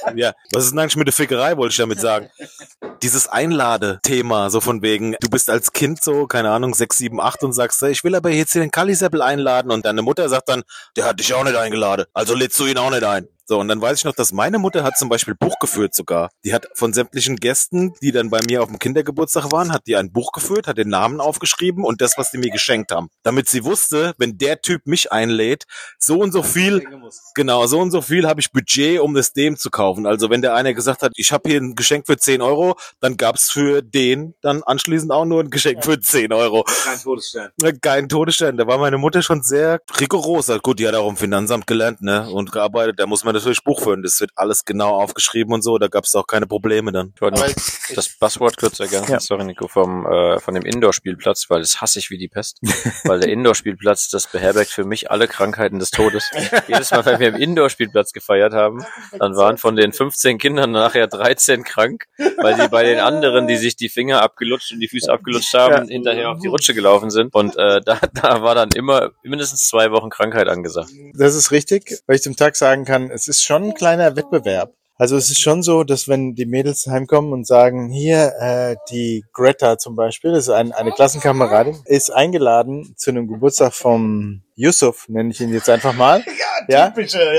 Ja, was ist denn eigentlich mit der Fickerei, wollte ich damit sagen. Dieses Einladethema, so von wegen, du bist als Kind so, keine Ahnung, 6, 7, 8 und sagst, ich will aber jetzt hier den Kalliseppel einladen und deine Mutter sagt dann, der hat dich auch nicht eingeladen, also lädst du ihn auch nicht ein. So, und dann weiß ich noch, dass meine Mutter hat zum Beispiel Buch geführt sogar. Die hat von sämtlichen Gästen, die dann bei mir auf dem Kindergeburtstag waren, hat die ein Buch geführt, hat den Namen aufgeschrieben und das, was die mir geschenkt haben. Damit sie wusste, wenn der Typ mich einlädt, so und so viel habe ich Budget, um das dem zu kaufen. Also wenn der eine gesagt hat, ich habe hier ein Geschenk für 10 Euro, dann gab's für den dann anschließend auch nur ein Geschenk für 10 Euro. Kein Todesstern. Kein Todesstern. Da war meine Mutter schon sehr rigoros. Gut, die hat auch im Finanzamt gelernt, ne, und gearbeitet. Da muss man natürlich Buch führen. Das wird alles genau aufgeschrieben und so. Da gab es auch keine Probleme dann. Ich wollte noch das Buzzword kurz ergänzen, sorry Nico, von dem Indoor-Spielplatz, weil das hasse ich wie die Pest. Weil der Indoor-Spielplatz, das beherbergt für mich alle Krankheiten des Todes. Jedes Mal, wenn wir im Indoor-Spielplatz gefeiert haben, dann waren von den 15 Kindern nachher 13 krank, weil die bei den anderen, die sich die Finger abgelutscht und die Füße abgelutscht haben, hinterher auf die Rutsche gelaufen sind. Und da war dann immer mindestens 2 Wochen Krankheit angesagt. Das ist richtig, weil ich zum Tag sagen kann, es ist schon ein kleiner Wettbewerb. Also es ist schon so, dass wenn die Mädels heimkommen und sagen, hier, die Greta zum Beispiel, das ist eine Klassenkameradin, ist eingeladen zu einem Geburtstag vom Yusuf, nenne ich ihn jetzt einfach mal. Ja,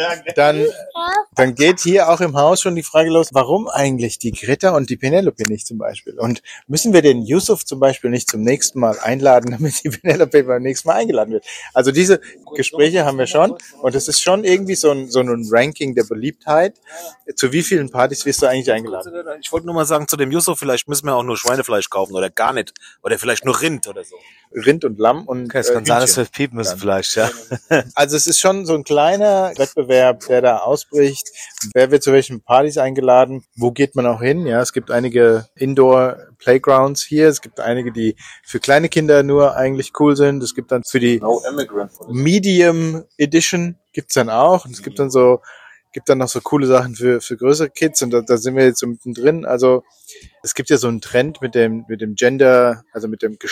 dann geht hier auch im Haus schon die Frage los, warum eigentlich die Greta und die Penelope nicht zum Beispiel? Und müssen wir den Yusuf zum Beispiel nicht zum nächsten Mal einladen, damit die Penelope beim nächsten Mal eingeladen wird? Also diese Gespräche haben wir schon und es ist schon irgendwie so ein Ranking der Beliebtheit. Zu wie vielen Partys wirst du eigentlich eingeladen? Ich wollte nur mal sagen, zu dem Yusuf, vielleicht müssen wir auch nur Schweinefleisch kaufen oder gar nicht. Oder vielleicht nur Rind oder so. Rind und Lamm und okay, es kann sein, dass wir piepen müssen vielleicht, ja. Also es ist schon so ein kleiner Wettbewerb, der da ausbricht. Wer wird zu welchen Partys eingeladen? Wo geht man auch hin? Ja, es gibt einige Indoor-Playgrounds hier. Es gibt einige, die für kleine Kinder nur eigentlich cool sind. Es gibt dann für die Medium Edition gibt's dann auch. Und es gibt dann noch so coole Sachen für größere Kids und da sind wir jetzt so mittendrin. Also es gibt ja so einen Trend mit dem Gender, also mit dem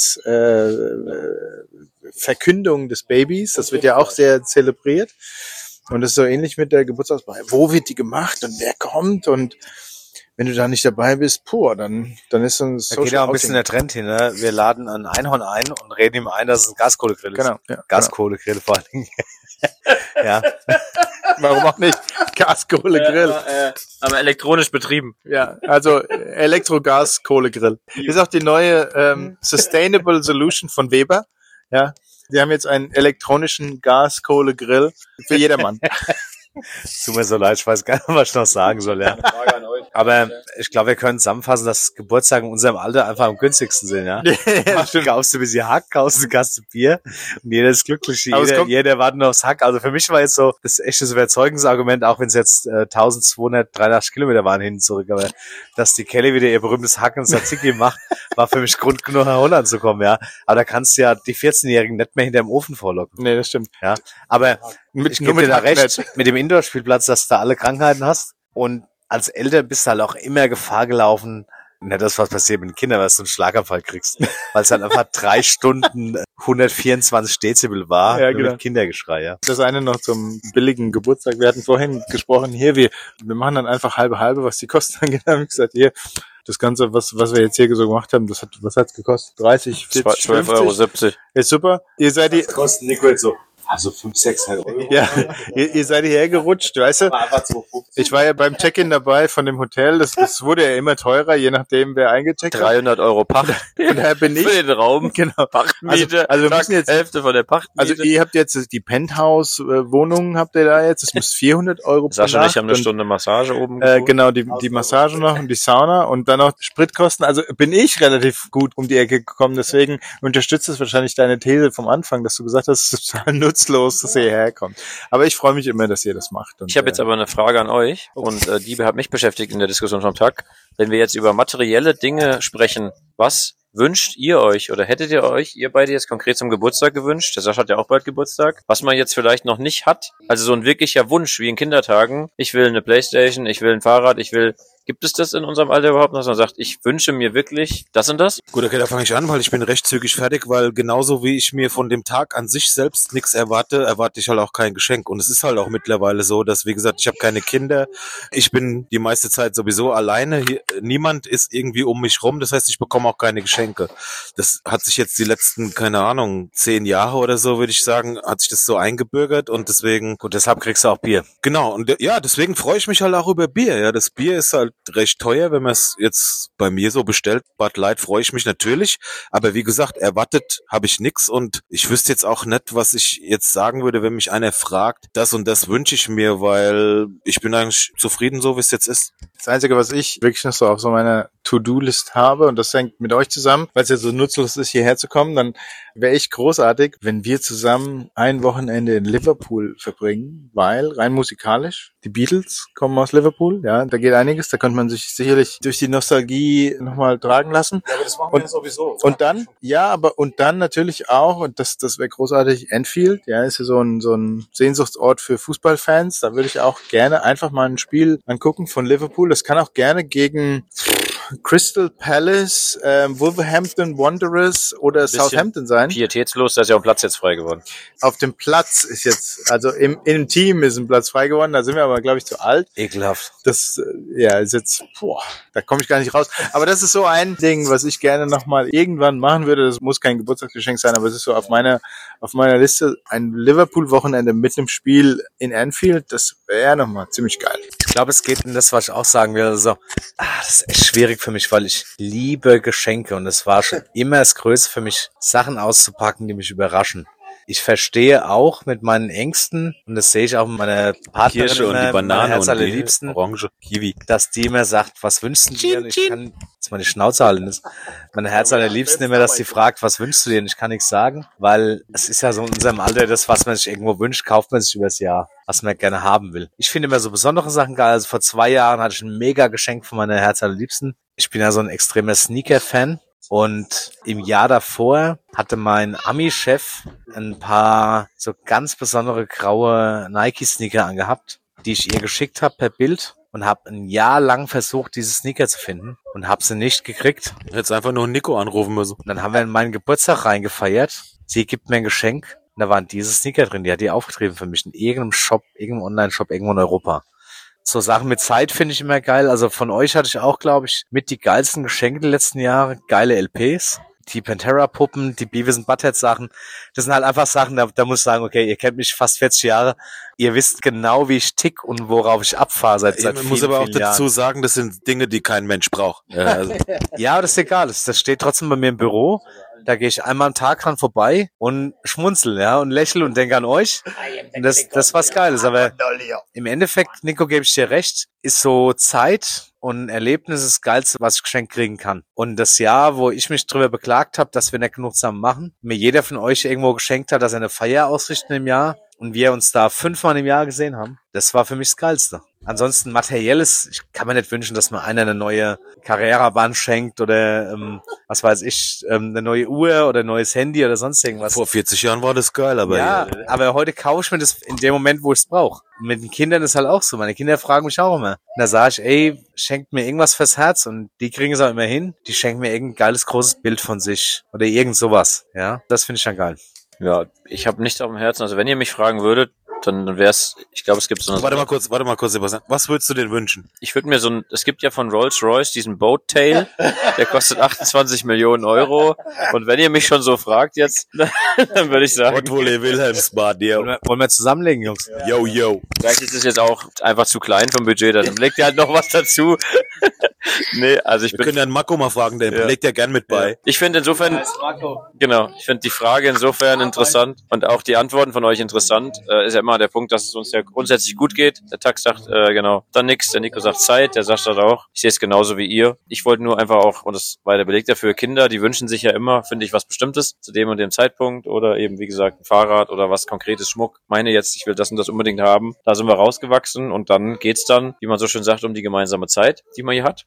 Geschlechtsverkündung des Babys. Das wird ja auch sehr zelebriert. Und das ist so ähnlich mit der Geburtstagsfeier. Wo wird die gemacht und wer kommt? Und wenn du da nicht dabei bist, dann ist so ein Social. Da geht ja auch ein bisschen der Trend hin, ne? Wir laden ein Einhorn ein und reden ihm ein, dass es ein Gaskohlegrill ist. Genau. Ja, Gaskohlegrill vor allen Dingen. Ja. Warum auch nicht? Gaskohlegrill. Ja, aber elektronisch betrieben. Ja, also Elektrogas-Kohlegrill. Ist auch die neue Sustainable Solution von Weber. Ja, die haben jetzt einen elektronischen Gaskohlegrill für jedermann. Tut mir so leid, ich weiß gar nicht, was ich noch sagen soll, ja. Aber ich glaube, wir können zusammenfassen, dass Geburtstage in unserem Alter einfach am günstigsten sind, ja. Kaufst du ein bisschen Hack, kaufst du eine Kasse Bier und jeder ist glücklich, jeder wartet nur aufs Hack. Also für mich war jetzt so das echte Überzeugungsargument, auch wenn es jetzt 1283 Kilometer waren hin und zurück, aber dass die Kelly wieder ihr berühmtes Hack und Tzatziki macht, war für mich Grund genug, nach Holland zu kommen, ja. Aber da kannst du ja die 14-Jährigen nicht mehr hinterm Ofen vorlocken. Nee, das stimmt. Ja, aber ich gebe dir da recht mit dem Indoor-Spielplatz, dass du da alle Krankheiten hast und als Eltern bist du halt auch immer Gefahr gelaufen, nicht das, was passiert mit den Kindern, dass du einen Schlaganfall kriegst, weil es halt einfach 3 Stunden 124 Dezibel war, ja, genau. Mit Kindergeschrei, ja. Das eine noch zum billigen Geburtstag. Wir hatten vorhin gesprochen, hier, wir machen dann einfach halbe, was die Kosten angeht. Haben gesagt, hier, das Ganze, was wir jetzt hier so gemacht haben, was hat's gekostet? 30, 40, 12,70 €. Ist super. Ihr seid die... Das kostet Nico jetzt so. Also 5, 6 €. Ja, ihr seid hierher gerutscht, weißt du? Ich war ja beim Check-in dabei von dem Hotel. Das wurde ja immer teurer, je nachdem, wer eingecheckt hat. 300 € Pacht. Und daher bin ich. Für den Raum. Genau. Pachtmiete. Also wir müssen jetzt Hälfte von der Pachtmiete. Also ihr habt jetzt die Penthouse-Wohnungen, habt ihr da jetzt. Das muss 400 € pro Nacht. Sascha und ich haben eine Stunde Massage oben gebucht. Genau, die Massage noch und die Sauna und dann noch Spritkosten. Also bin ich relativ gut um die Ecke gekommen. Deswegen unterstützt es wahrscheinlich deine These vom Anfang, dass du gesagt hast, es ist total nutzlos, dass ihr herkommt. Aber ich freue mich immer, dass ihr das macht. Und, ich habe jetzt aber eine Frage an euch und die hat mich beschäftigt in der Diskussion vom Tag. Wenn wir jetzt über materielle Dinge sprechen, was wünscht ihr euch oder hättet ihr euch, ihr beide jetzt konkret zum Geburtstag gewünscht? Der Sascha hat ja auch bald Geburtstag. Was man jetzt vielleicht noch nicht hat, also so ein wirklicher Wunsch wie in Kindertagen. Ich will eine Playstation, ich will ein Fahrrad, ich will Gibt es das in unserem Alter überhaupt noch, dass man sagt, ich wünsche mir wirklich das und das? Gut, okay, da fange ich an, weil ich bin recht zügig fertig, weil genauso wie ich mir von dem Tag an sich selbst nichts erwarte ich halt auch kein Geschenk. Und es ist halt auch mittlerweile so, dass, wie gesagt, ich habe keine Kinder. Ich bin die meiste Zeit sowieso alleine. Hier, niemand ist irgendwie um mich rum. Das heißt, ich bekomme auch keine Geschenke. Das hat sich jetzt die letzten, keine Ahnung, 10 Jahre oder so, würde ich sagen, hat sich das so eingebürgert. Und deswegen... Gut, deshalb kriegst du auch Bier. Genau. Und ja, deswegen freue ich mich halt auch über Bier. Ja, das Bier ist halt recht teuer, wenn man es jetzt bei mir so bestellt. Bud Light freue ich mich natürlich. Aber wie gesagt, erwartet habe ich nix. Und ich wüsste jetzt auch nicht, was ich jetzt sagen würde, wenn mich einer fragt, das und das wünsche ich mir, weil ich bin eigentlich zufrieden, so wie es jetzt ist. Das Einzige, was ich wirklich noch so auf so meiner To-Do-List habe, und das hängt mit euch zusammen, weil es ja so nutzlos ist, hierher zu kommen, dann wäre echt großartig, wenn wir zusammen ein Wochenende in Liverpool verbringen, weil rein musikalisch, die Beatles kommen aus Liverpool, ja, da geht einiges, da könnte man sich sicherlich durch die Nostalgie nochmal tragen lassen. Ja, aber das machen wir ja sowieso. Und dann, und dann natürlich auch, und das wäre großartig, Anfield, ja, ist ja so ein Sehnsuchtsort für Fußballfans, da würde ich auch gerne einfach mal ein Spiel angucken von Liverpool, das kann auch gerne gegen Crystal Palace, Wolverhampton Wanderers oder Southampton sein. Pietätslos, da ist ja auch ein Platz jetzt frei geworden. Auf dem Platz ist jetzt, also im Team ist ein Platz frei geworden, da sind wir aber, glaube ich, zu alt. Ekelhaft. Das, ist jetzt, da komme ich gar nicht raus. Aber das ist so ein Ding, was ich gerne nochmal irgendwann machen würde. Das muss kein Geburtstagsgeschenk sein, aber es ist so auf meiner Liste ein Liverpool-Wochenende mit einem Spiel in Anfield. Das wäre nochmal ziemlich geil. Ich glaube, es geht in das, was ich auch sagen will. Also, das ist echt schwierig für mich, weil ich liebe Geschenke und es war schon immer das Größte für mich, Sachen auszupacken, die mich überraschen. Ich verstehe auch mit meinen Ängsten, und das sehe ich auch mit meiner Partnerin, Kirsche und die Banane und die Liebsten, Orange, Kiwi, dass die immer sagt, was wünschst du dir? Und ich kann jetzt mal die Schnauze halten. Mein Herz allerliebsten immer, dass sie fragt, was wünschst du dir? Und ich kann nichts sagen, weil es ist ja so in unserem Alter, das, was man sich irgendwo wünscht, kauft man sich übers Jahr, was man gerne haben will. Ich finde immer so besondere Sachen geil. Also vor 2 Jahren hatte ich ein mega Geschenk von meiner Herz allerliebsten. Ich bin ja so ein extremer Sneaker-Fan. Und im Jahr davor hatte mein Ami-Chef ein paar so ganz besondere graue Nike-Sneaker angehabt, die ich ihr geschickt habe per Bild, und habe ein Jahr lang versucht, diese Sneaker zu finden und habe sie nicht gekriegt. Hättest einfach nur Nico anrufen müssen. Und dann haben wir in meinen Geburtstag reingefeiert. Sie gibt mir ein Geschenk und da waren diese Sneaker drin. Die hat die aufgetrieben für mich in irgendeinem Shop, irgendeinem Online-Shop irgendwo in Europa. So Sachen mit Zeit finde ich immer geil. Also von euch hatte ich auch, glaube ich, mit die geilsten Geschenke der letzten Jahre. Geile LPs, die Pantera-Puppen, die Beavis and Butthead-Sachen. Das sind halt einfach Sachen, da muss ich sagen, okay, ihr kennt mich fast 40 Jahre. Ihr wisst genau, wie ich tick und worauf ich abfahre seit vielen, Man muss aber auch dazu Jahren sagen, das sind Dinge, die kein Mensch braucht. Ja, also. Ja, das ist egal. Das steht trotzdem bei mir im Büro. Da gehe ich einmal am Tag dran vorbei und schmunzel, ja, und lächle und denke an euch. Und das was Geiles. Aber im Endeffekt, Nico, gebe ich dir recht, ist so Zeit und Erlebnis das Geilste, was ich geschenkt kriegen kann. Und das Jahr, wo ich mich drüber beklagt habe, dass wir nicht genug zusammen machen, mir jeder von euch irgendwo geschenkt hat, dass er eine Feier ausrichtet im Jahr und wir uns da 5-mal im Jahr gesehen haben, das war für mich das Geilste. Ansonsten Materielles, ich kann mir nicht wünschen, dass mir einer eine neue Carrera-Band schenkt oder was weiß ich, eine neue Uhr oder ein neues Handy oder sonst irgendwas. Vor 40 Jahren war das geil, aber ja, aber heute kaufe ich mir das in dem Moment, wo ich es brauche. Mit den Kindern ist halt auch so. Meine Kinder fragen mich auch immer. Und da sage ich, ey, schenkt mir irgendwas fürs Herz, und die kriegen es auch immer hin. Die schenken mir irgendein geiles, großes Bild von sich oder irgend sowas. Ja, das finde ich dann geil. Ja, ich habe nichts auf dem Herzen. Also wenn ihr mich fragen würdet, dann wär's, ich glaube, es gibt so eine... Warte mal kurz, Sebastian. Was würdest du denn wünschen? Ich würde mir es gibt ja von Rolls-Royce diesen Boat-Tail, der kostet 28 Millionen Euro. Und wenn ihr mich schon so fragt jetzt, dann würde ich sagen... Gott wohl, Wilhelmsbad, ja. Wollen wir zusammenlegen, Jungs? Yo. Vielleicht ist es jetzt auch einfach zu klein vom Budget, dann legt ihr halt noch was dazu. Nee, also wir können ja einen Marco mal fragen, der legt ja gern mit bei. Ja. Ich finde insofern, ich finde die Frage insofern interessant und auch die Antworten von euch interessant. Ist ja immer der Punkt, dass es uns ja grundsätzlich gut geht. Der Tax sagt, dann nix, der Nico sagt Zeit, der sagt das auch. Ich sehe es genauso wie ihr. Ich wollte nur einfach auch, und das war der Beleg dafür, Kinder, die wünschen sich ja immer, finde ich, was Bestimmtes zu dem und dem Zeitpunkt oder eben, wie gesagt, ein Fahrrad oder was Konkretes, Schmuck. Meine jetzt, ich will das und das unbedingt haben. Da sind wir rausgewachsen und dann geht's dann, wie man so schön sagt, um die gemeinsame Zeit, die man hier hat.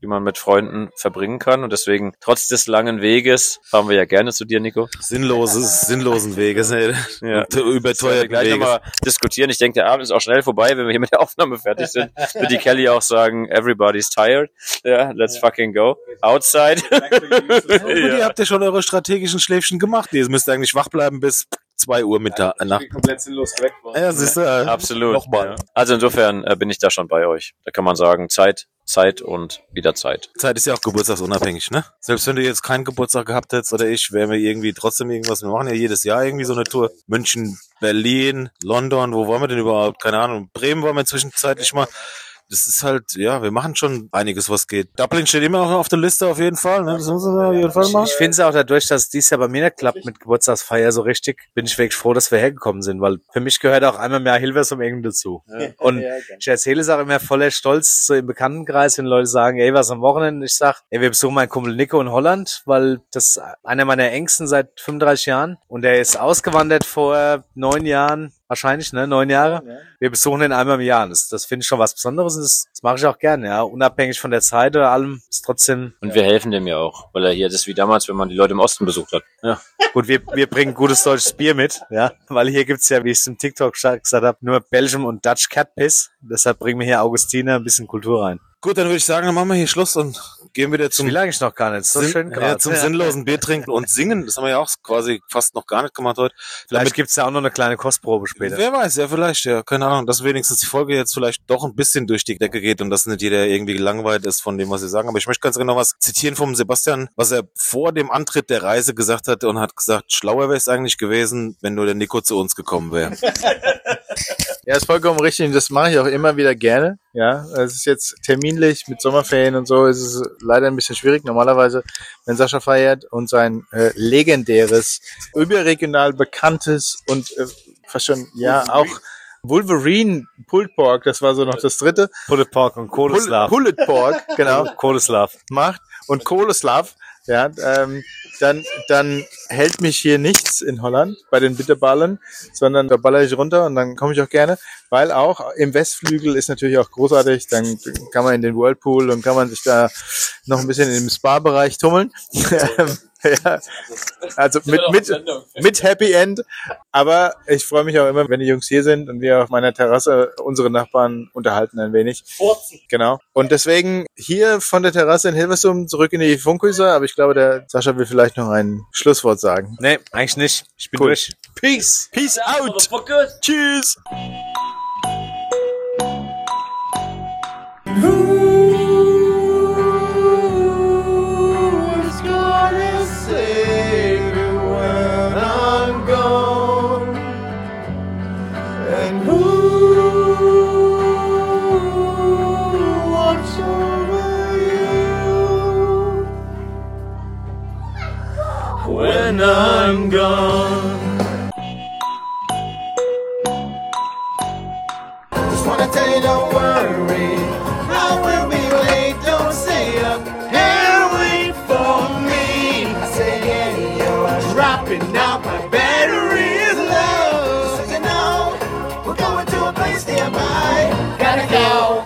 die man mit Freunden verbringen kann. Und deswegen, trotz des langen Weges, fahren wir ja gerne zu dir, Nico. Sinnlosen Weges, Ja. Überteuerten gleich Weges. nochmal diskutieren. Ich denke, der Abend ist auch schnell vorbei, wenn wir hier mit der Aufnahme fertig sind. Wird die Kelly auch sagen, everybody's tired. Ja, let's fucking go. Outside. Ihr habt ja schon eure strategischen Schläfchen gemacht. Ihr müsst eigentlich wach bleiben bis 2 Uhr Mittag. Komplett sinnlos weg war. Ja, siehst du. Absolut. Nochmal. Ja. Also insofern bin ich da schon bei euch. Da kann man sagen, Zeit und wieder Zeit. Zeit ist ja auch geburtstagsunabhängig, ne? Selbst wenn du jetzt keinen Geburtstag gehabt hättest oder ich, wären wir irgendwie trotzdem irgendwas. Wir machen ja jedes Jahr irgendwie so eine Tour. München, Berlin, London, wo waren wir denn überhaupt? Keine Ahnung. Bremen waren wir zwischenzeitlich mal. Das ist halt, ja, wir machen schon einiges, was geht. Dublin steht immer auch auf der Liste auf jeden Fall, ne? Das müssen wir auf jeden Fall machen. Ich finde es auch dadurch, dass es dieses Jahr bei mir nicht klappt mit Geburtstagsfeier so richtig, bin ich wirklich froh, dass wir hergekommen sind, weil für mich gehört auch einmal mehr Hilversum irgendwie dazu. Ja. Und ich erzähle es auch immer voller Stolz so im Bekanntenkreis, wenn Leute sagen, ey, was am Wochenende? Ich sag, ey, wir besuchen meinen Kumpel Nico in Holland, weil das ist einer meiner Engsten seit 35 Jahren und der ist ausgewandert vor 9 Jahren. Wahrscheinlich, ne? 9 Jahre. Ja. Wir besuchen ihn einmal im Jahr. Das finde ich schon was Besonderes und das mache ich auch gerne, ja. Unabhängig von der Zeit oder allem, ist trotzdem. Und wir helfen dem ja auch, weil er hier, das ist wie damals, wenn man die Leute im Osten besucht hat. Ja. Gut, wir bringen gutes deutsches Bier mit, ja. Weil hier gibt's ja, wie ich es im TikTok gesagt habe, nur Belgium und Dutch Cat Piss. Deshalb bringen wir hier Augustiner ein bisschen Kultur rein. Gut, dann würde ich sagen, dann machen wir hier Schluss und gehen wieder zum... Ich will eigentlich noch gar nicht. So schön ja, zum sinnlosen Bier trinken und singen. Das haben wir ja auch quasi fast noch gar nicht gemacht heute. Vielleicht gibt's ja auch noch eine kleine Kostprobe später. Wer weiß, ja vielleicht, ja, keine Ahnung. Dass wenigstens die Folge jetzt vielleicht doch ein bisschen durch die Decke geht und dass nicht jeder irgendwie gelangweilt ist von dem, was sie sagen. Aber ich möchte ganz genau was zitieren vom Sebastian, was er vor dem Antritt der Reise gesagt hat und hat gesagt, schlauer wäre es eigentlich gewesen, wenn nur der Nico zu uns gekommen wäre. Ja, ist vollkommen richtig und das mache ich auch immer wieder gerne. Ja, es ist jetzt terminlich mit Sommerferien und so, ist es leider ein bisschen schwierig. Normalerweise, wenn Sascha feiert und sein legendäres, überregional bekanntes und fast schon, ja, auch Wolverine Pulled Pork, das war so noch das dritte. Pulled Pork und Kohleslav. Pulled Pork, genau. Kohleslav. Macht und Kohleslav. Ja, dann hält mich hier nichts in Holland bei den Bitterballen, sondern da baller ich runter und dann komme ich auch gerne, weil auch im Westflügel ist natürlich auch großartig, dann kann man in den Whirlpool und kann man sich da noch ein bisschen im Spa-Bereich tummeln. Ja, also mit Happy End, aber ich freue mich auch immer, wenn die Jungs hier sind und wir auf meiner Terrasse unsere Nachbarn unterhalten ein wenig. Genau. Und deswegen hier von der Terrasse in Hilversum zurück in die Funkhäuser, aber ich glaube, der Sascha will vielleicht noch ein Schlusswort sagen. Nee, eigentlich nicht. Ich bin durch. Peace out. Tschüss. When I'm gone. Just wanna tell you, don't worry, I will be late. Don't stay up and wait for me. I say, yeah, you're dropping out. My battery is low. So you know, we're going to a place nearby. Gotta go.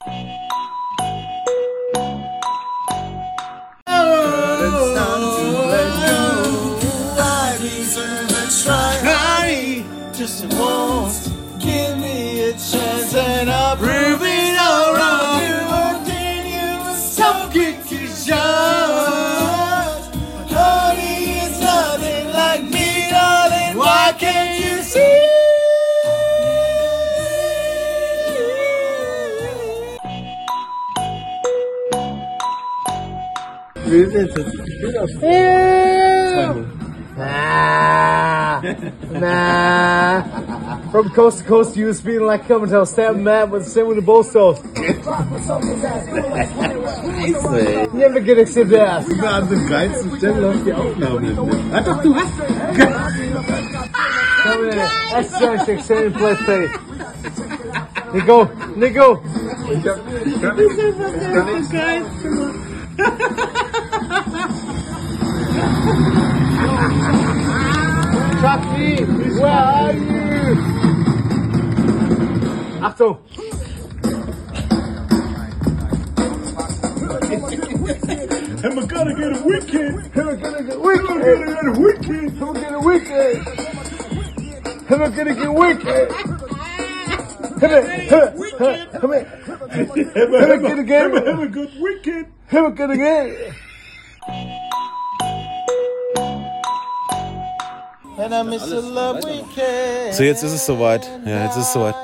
Just once, give me a chance and I'll prove it all wrong. Some kick your shot. Honey, it's nothing like me, darling. Why can't you see? Nah. From coast to coast, you was feeling like coming to a Sam Matt with the with the bowl sauce. You never get accepted ass. Ich war an der geilsten Stelle auf die Aufnahme. Einfach du hast. That's such an exciting place, baby. Nico. Ich kann nicht geil. Chucky, where are you? Achtung! gonna get a weekend. We're gonna get a weekend. We're gonna get a weekend. We're gonna get a weekend. We're gonna get a weekend. Have a good weekend. Have a good weekend. And I miss a love weekend. So, jetzt ist es soweit. Ja, jetzt ist es soweit.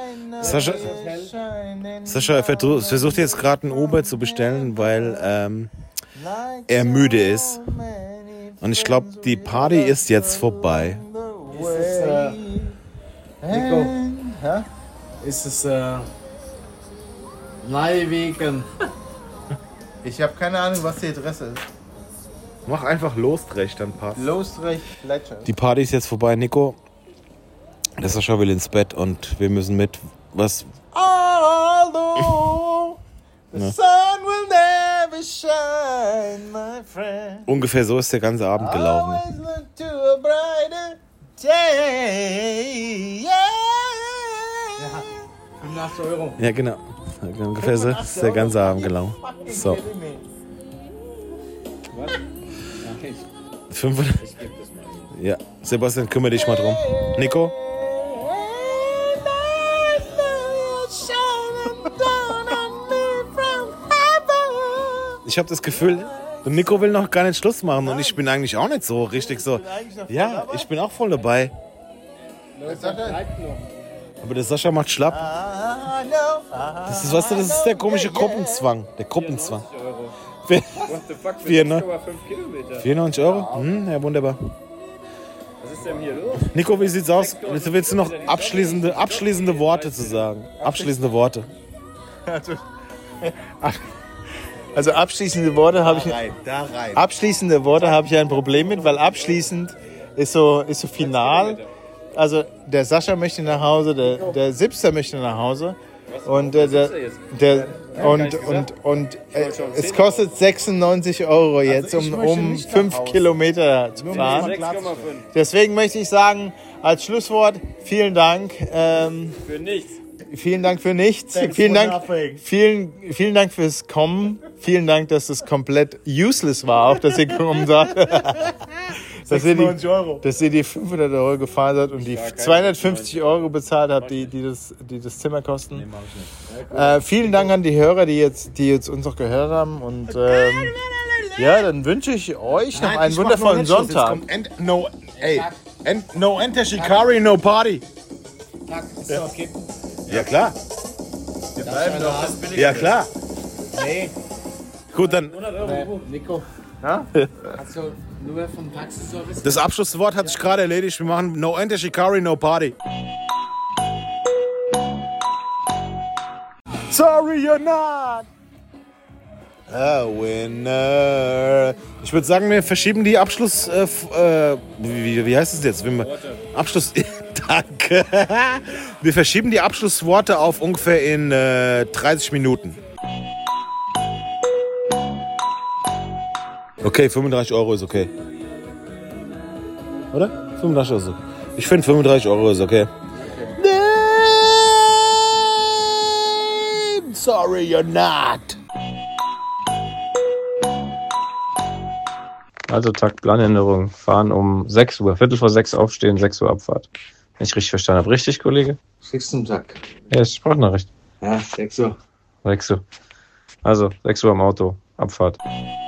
Sascha versucht jetzt gerade ein Uber zu bestellen, weil er müde ist. Und ich glaube, die Party ist jetzt vorbei. Nico, ist es Nijwegen? Ich habe keine Ahnung, was die Adresse ist. Mach einfach Lostrecht, dann passt. Lostrecht, Fletcher. Die Party ist jetzt vorbei, Nico. Der Sascha will ins Bett und wir müssen mit. Was? Although the sun will never shine, my friend. Ungefähr so ist der ganze Abend gelaufen. Always look to a brighter day. Yeah. 85 Euro. Ja, genau. Ungefähr so ist der ganze Abend gelaufen. So. 500. Ja, Sebastian, kümmere dich mal drum. Nico? Ich habe das Gefühl, Nico will noch gar nicht Schluss machen und ich bin eigentlich auch nicht so richtig so. Ja, ich bin auch voll dabei. Aber der Sascha macht schlapp. Das ist, weißt du, das ist der komische Gruppenzwang. Der Gruppenzwang. 94 Euro? Ja, wunderbar. Was ist denn hier los? Nico, wie sieht's aus? Willst du noch abschließende Worte zu sagen? Abschließende Worte. Also abschließende Worte habe ich ein Problem mit, weil abschließend ist so final. Also der Sascha möchte nach Hause, der Sipster möchte nach Hause und es kostet 96 Euro jetzt, um 5 Kilometer zu fahren. Deswegen möchte ich sagen, als Schlusswort, vielen Dank. Für nichts. Vielen Dank für nichts. Vielen Dank fürs Kommen. Vielen Dank, dass es komplett useless war, auch dass ihr gekommen seid. Dass ihr die 500 Euro gefahren seid und die 250 Euro bezahlt habt, die das Zimmer kosten. Vielen Dank an die Hörer, die jetzt uns noch gehört haben. Und ja, dann wünsche ich euch noch einen wundervollen Sonntag. No enter Shikari, no party. Ja, klar. Ja, klar. Nee. Gut, dann. Nico. Ja? Hast du nur vom Taxiservice? Das Abschlusswort hat sich gerade erledigt. Wir machen no enter Shikari, no party. Sorry, you're not a winner. Ich würde sagen, wir verschieben die Abschluss. Wie heißt es jetzt? Abschluss. Danke. Wir verschieben die Abschlussworte auf ungefähr in 30 Minuten. Okay, 35 Euro ist okay. Oder? 35 Euro ist okay. Ich finde 35 Euro ist okay. Sorry, you're not. Also Takt, Planänderung. Fahren um 6 Uhr. Viertel vor 6 aufstehen, 6 Uhr Abfahrt. Wenn ich richtig verstanden habe. Richtig, Kollege? 6 Uhr Tag. Ja, ist Sprachnachricht. Ja, 6 Uhr. 6 Uhr. Also, 6 Uhr am Auto. Abfahrt.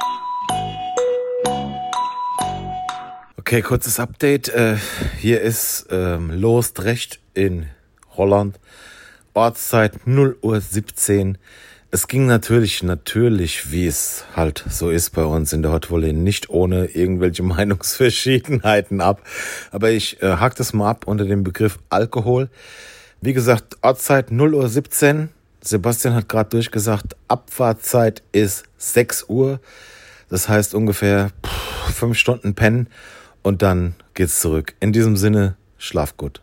Okay, kurzes Update. Hier ist Lostrecht in Holland. Ortszeit 0:17 Uhr. Es ging natürlich, wie es halt so ist bei uns in der Hot Volley, nicht ohne irgendwelche Meinungsverschiedenheiten ab. Aber ich hack das mal ab unter dem Begriff Alkohol. Wie gesagt, Ortszeit 0:17 Uhr. Sebastian hat gerade durchgesagt, Abfahrtzeit ist 6 Uhr. Das heißt ungefähr 5 Stunden pennen und dann geht's zurück. In diesem Sinne, schlaf gut.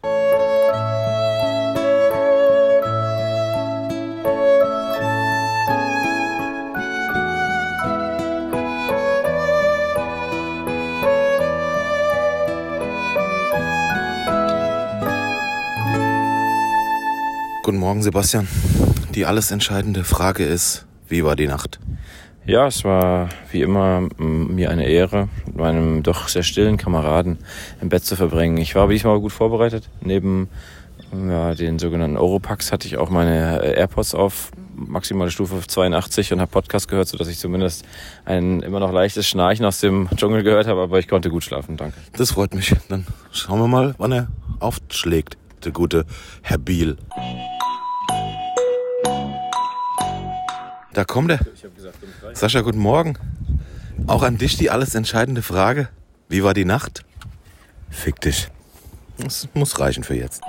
Guten Morgen, Sebastian. Die alles entscheidende Frage ist, wie war die Nacht? Ja, es war wie immer mir eine Ehre, mit meinem doch sehr stillen Kameraden im Bett zu verbringen. Ich war diesmal gut vorbereitet. Neben den sogenannten Oropax hatte ich auch meine AirPods auf maximale Stufe 82 und habe Podcast gehört, sodass ich zumindest ein immer noch leichtes Schnarchen aus dem Dschungel gehört habe, aber ich konnte gut schlafen, danke. Das freut mich. Dann schauen wir mal, wann er aufschlägt, der gute Herr Biel. Da kommt er. Sascha, guten Morgen. Auch an dich die alles entscheidende Frage. Wie war die Nacht? Fick dich. Das muss reichen für jetzt.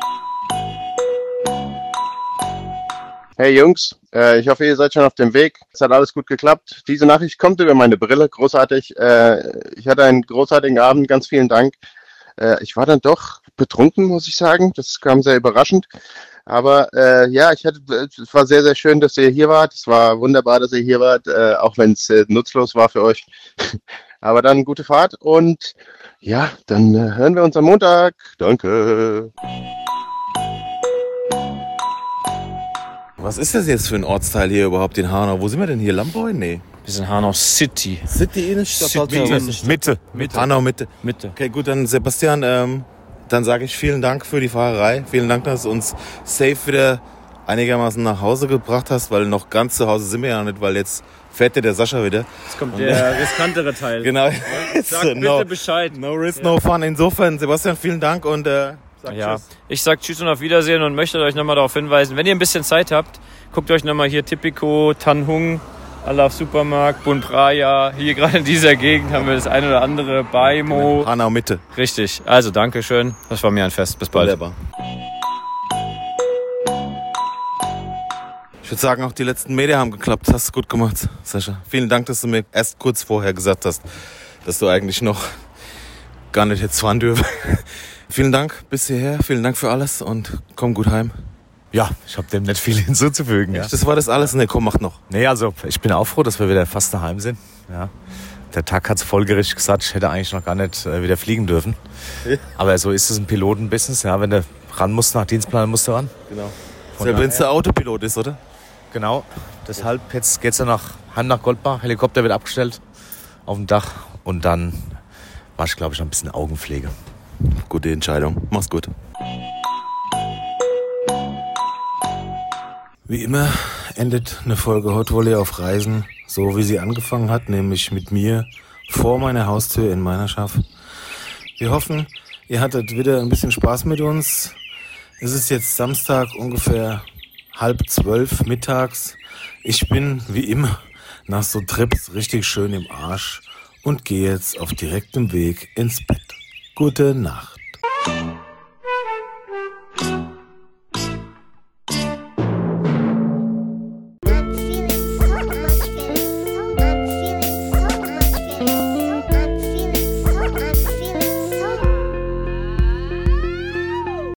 Hey Jungs, ich hoffe, ihr seid schon auf dem Weg. Es hat alles gut geklappt. Diese Nachricht kommt über meine Brille, großartig. Ich hatte einen großartigen Abend, ganz vielen Dank. Ich war dann doch betrunken, muss ich sagen. Das kam sehr überraschend. Aber es war sehr, sehr schön, dass ihr hier wart. Es war wunderbar, dass ihr hier wart, auch wenn es nutzlos war für euch. Aber dann gute Fahrt und ja, dann hören wir uns am Montag. Danke. Was ist das jetzt für ein Ortsteil hier überhaupt in Hanau? Wo sind wir denn hier? Lamboy? Nee. Wir sind Hanau City. City Innenstadt? Mitte. Hanau Mitte. Mitte. Okay, gut, dann Sebastian, dann sage ich vielen Dank für die Fahrerei. Vielen Dank, dass du uns safe wieder einigermaßen nach Hause gebracht hast, weil noch ganz zu Hause sind wir ja noch nicht, weil jetzt fährt der Sascha wieder. Jetzt kommt der riskantere Teil. Genau. Sag bitte Bescheid. No risk, no fun. Insofern, Sebastian, vielen Dank und ja, ich sag Tschüss und auf Wiedersehen und möchte euch nochmal darauf hinweisen, wenn ihr ein bisschen Zeit habt, guckt euch nochmal hier Tipico, Tanhung, Alaf Supermarkt, Bunpraya. Hier gerade in dieser Gegend haben wir das eine oder andere. Baimo. Hanau Mitte. Richtig. Also Dankeschön. Das war mir ein Fest. Bis bald. Wunderbar. Ich würde sagen, auch die letzten Meter haben geklappt. Hast du gut gemacht, Sascha. Vielen Dank, dass du mir erst kurz vorher gesagt hast, dass du eigentlich noch gar nicht hättest fahren dürfen. Vielen Dank bis hierher. Vielen Dank für alles und komm gut heim. Ja, ich habe dem nicht viel hinzuzufügen. Ja. Das war das alles? Ne, komm, mach noch. Nee, also ich bin auch froh, dass wir wieder fast daheim sind. Ja. Der Tag hat es folgerichtig gesagt, ich hätte eigentlich noch gar nicht wieder fliegen dürfen. Aber so ist es im Pilotenbusiness. Ja, wenn du ran musst nach Dienstplan, musst du ran. Genau. Wenn es der Autopilot ist, oder? Genau. Deshalb jetzt geht's ja Hand nach Goldbach. Helikopter wird abgestellt auf dem Dach. Und dann war ich, glaube ich, noch ein bisschen Augenpflege. Gute Entscheidung. Mach's gut. Wie immer endet eine Folge Hot Volley auf Reisen, so wie sie angefangen hat, nämlich mit mir vor meiner Haustür in Meinerschaft. Wir hoffen, ihr hattet wieder ein bisschen Spaß mit uns. Es ist jetzt Samstag, ungefähr 11:30 mittags. Ich bin, wie immer, nach so Trips richtig schön im Arsch und gehe jetzt auf direktem Weg ins Bett. Gute Nacht.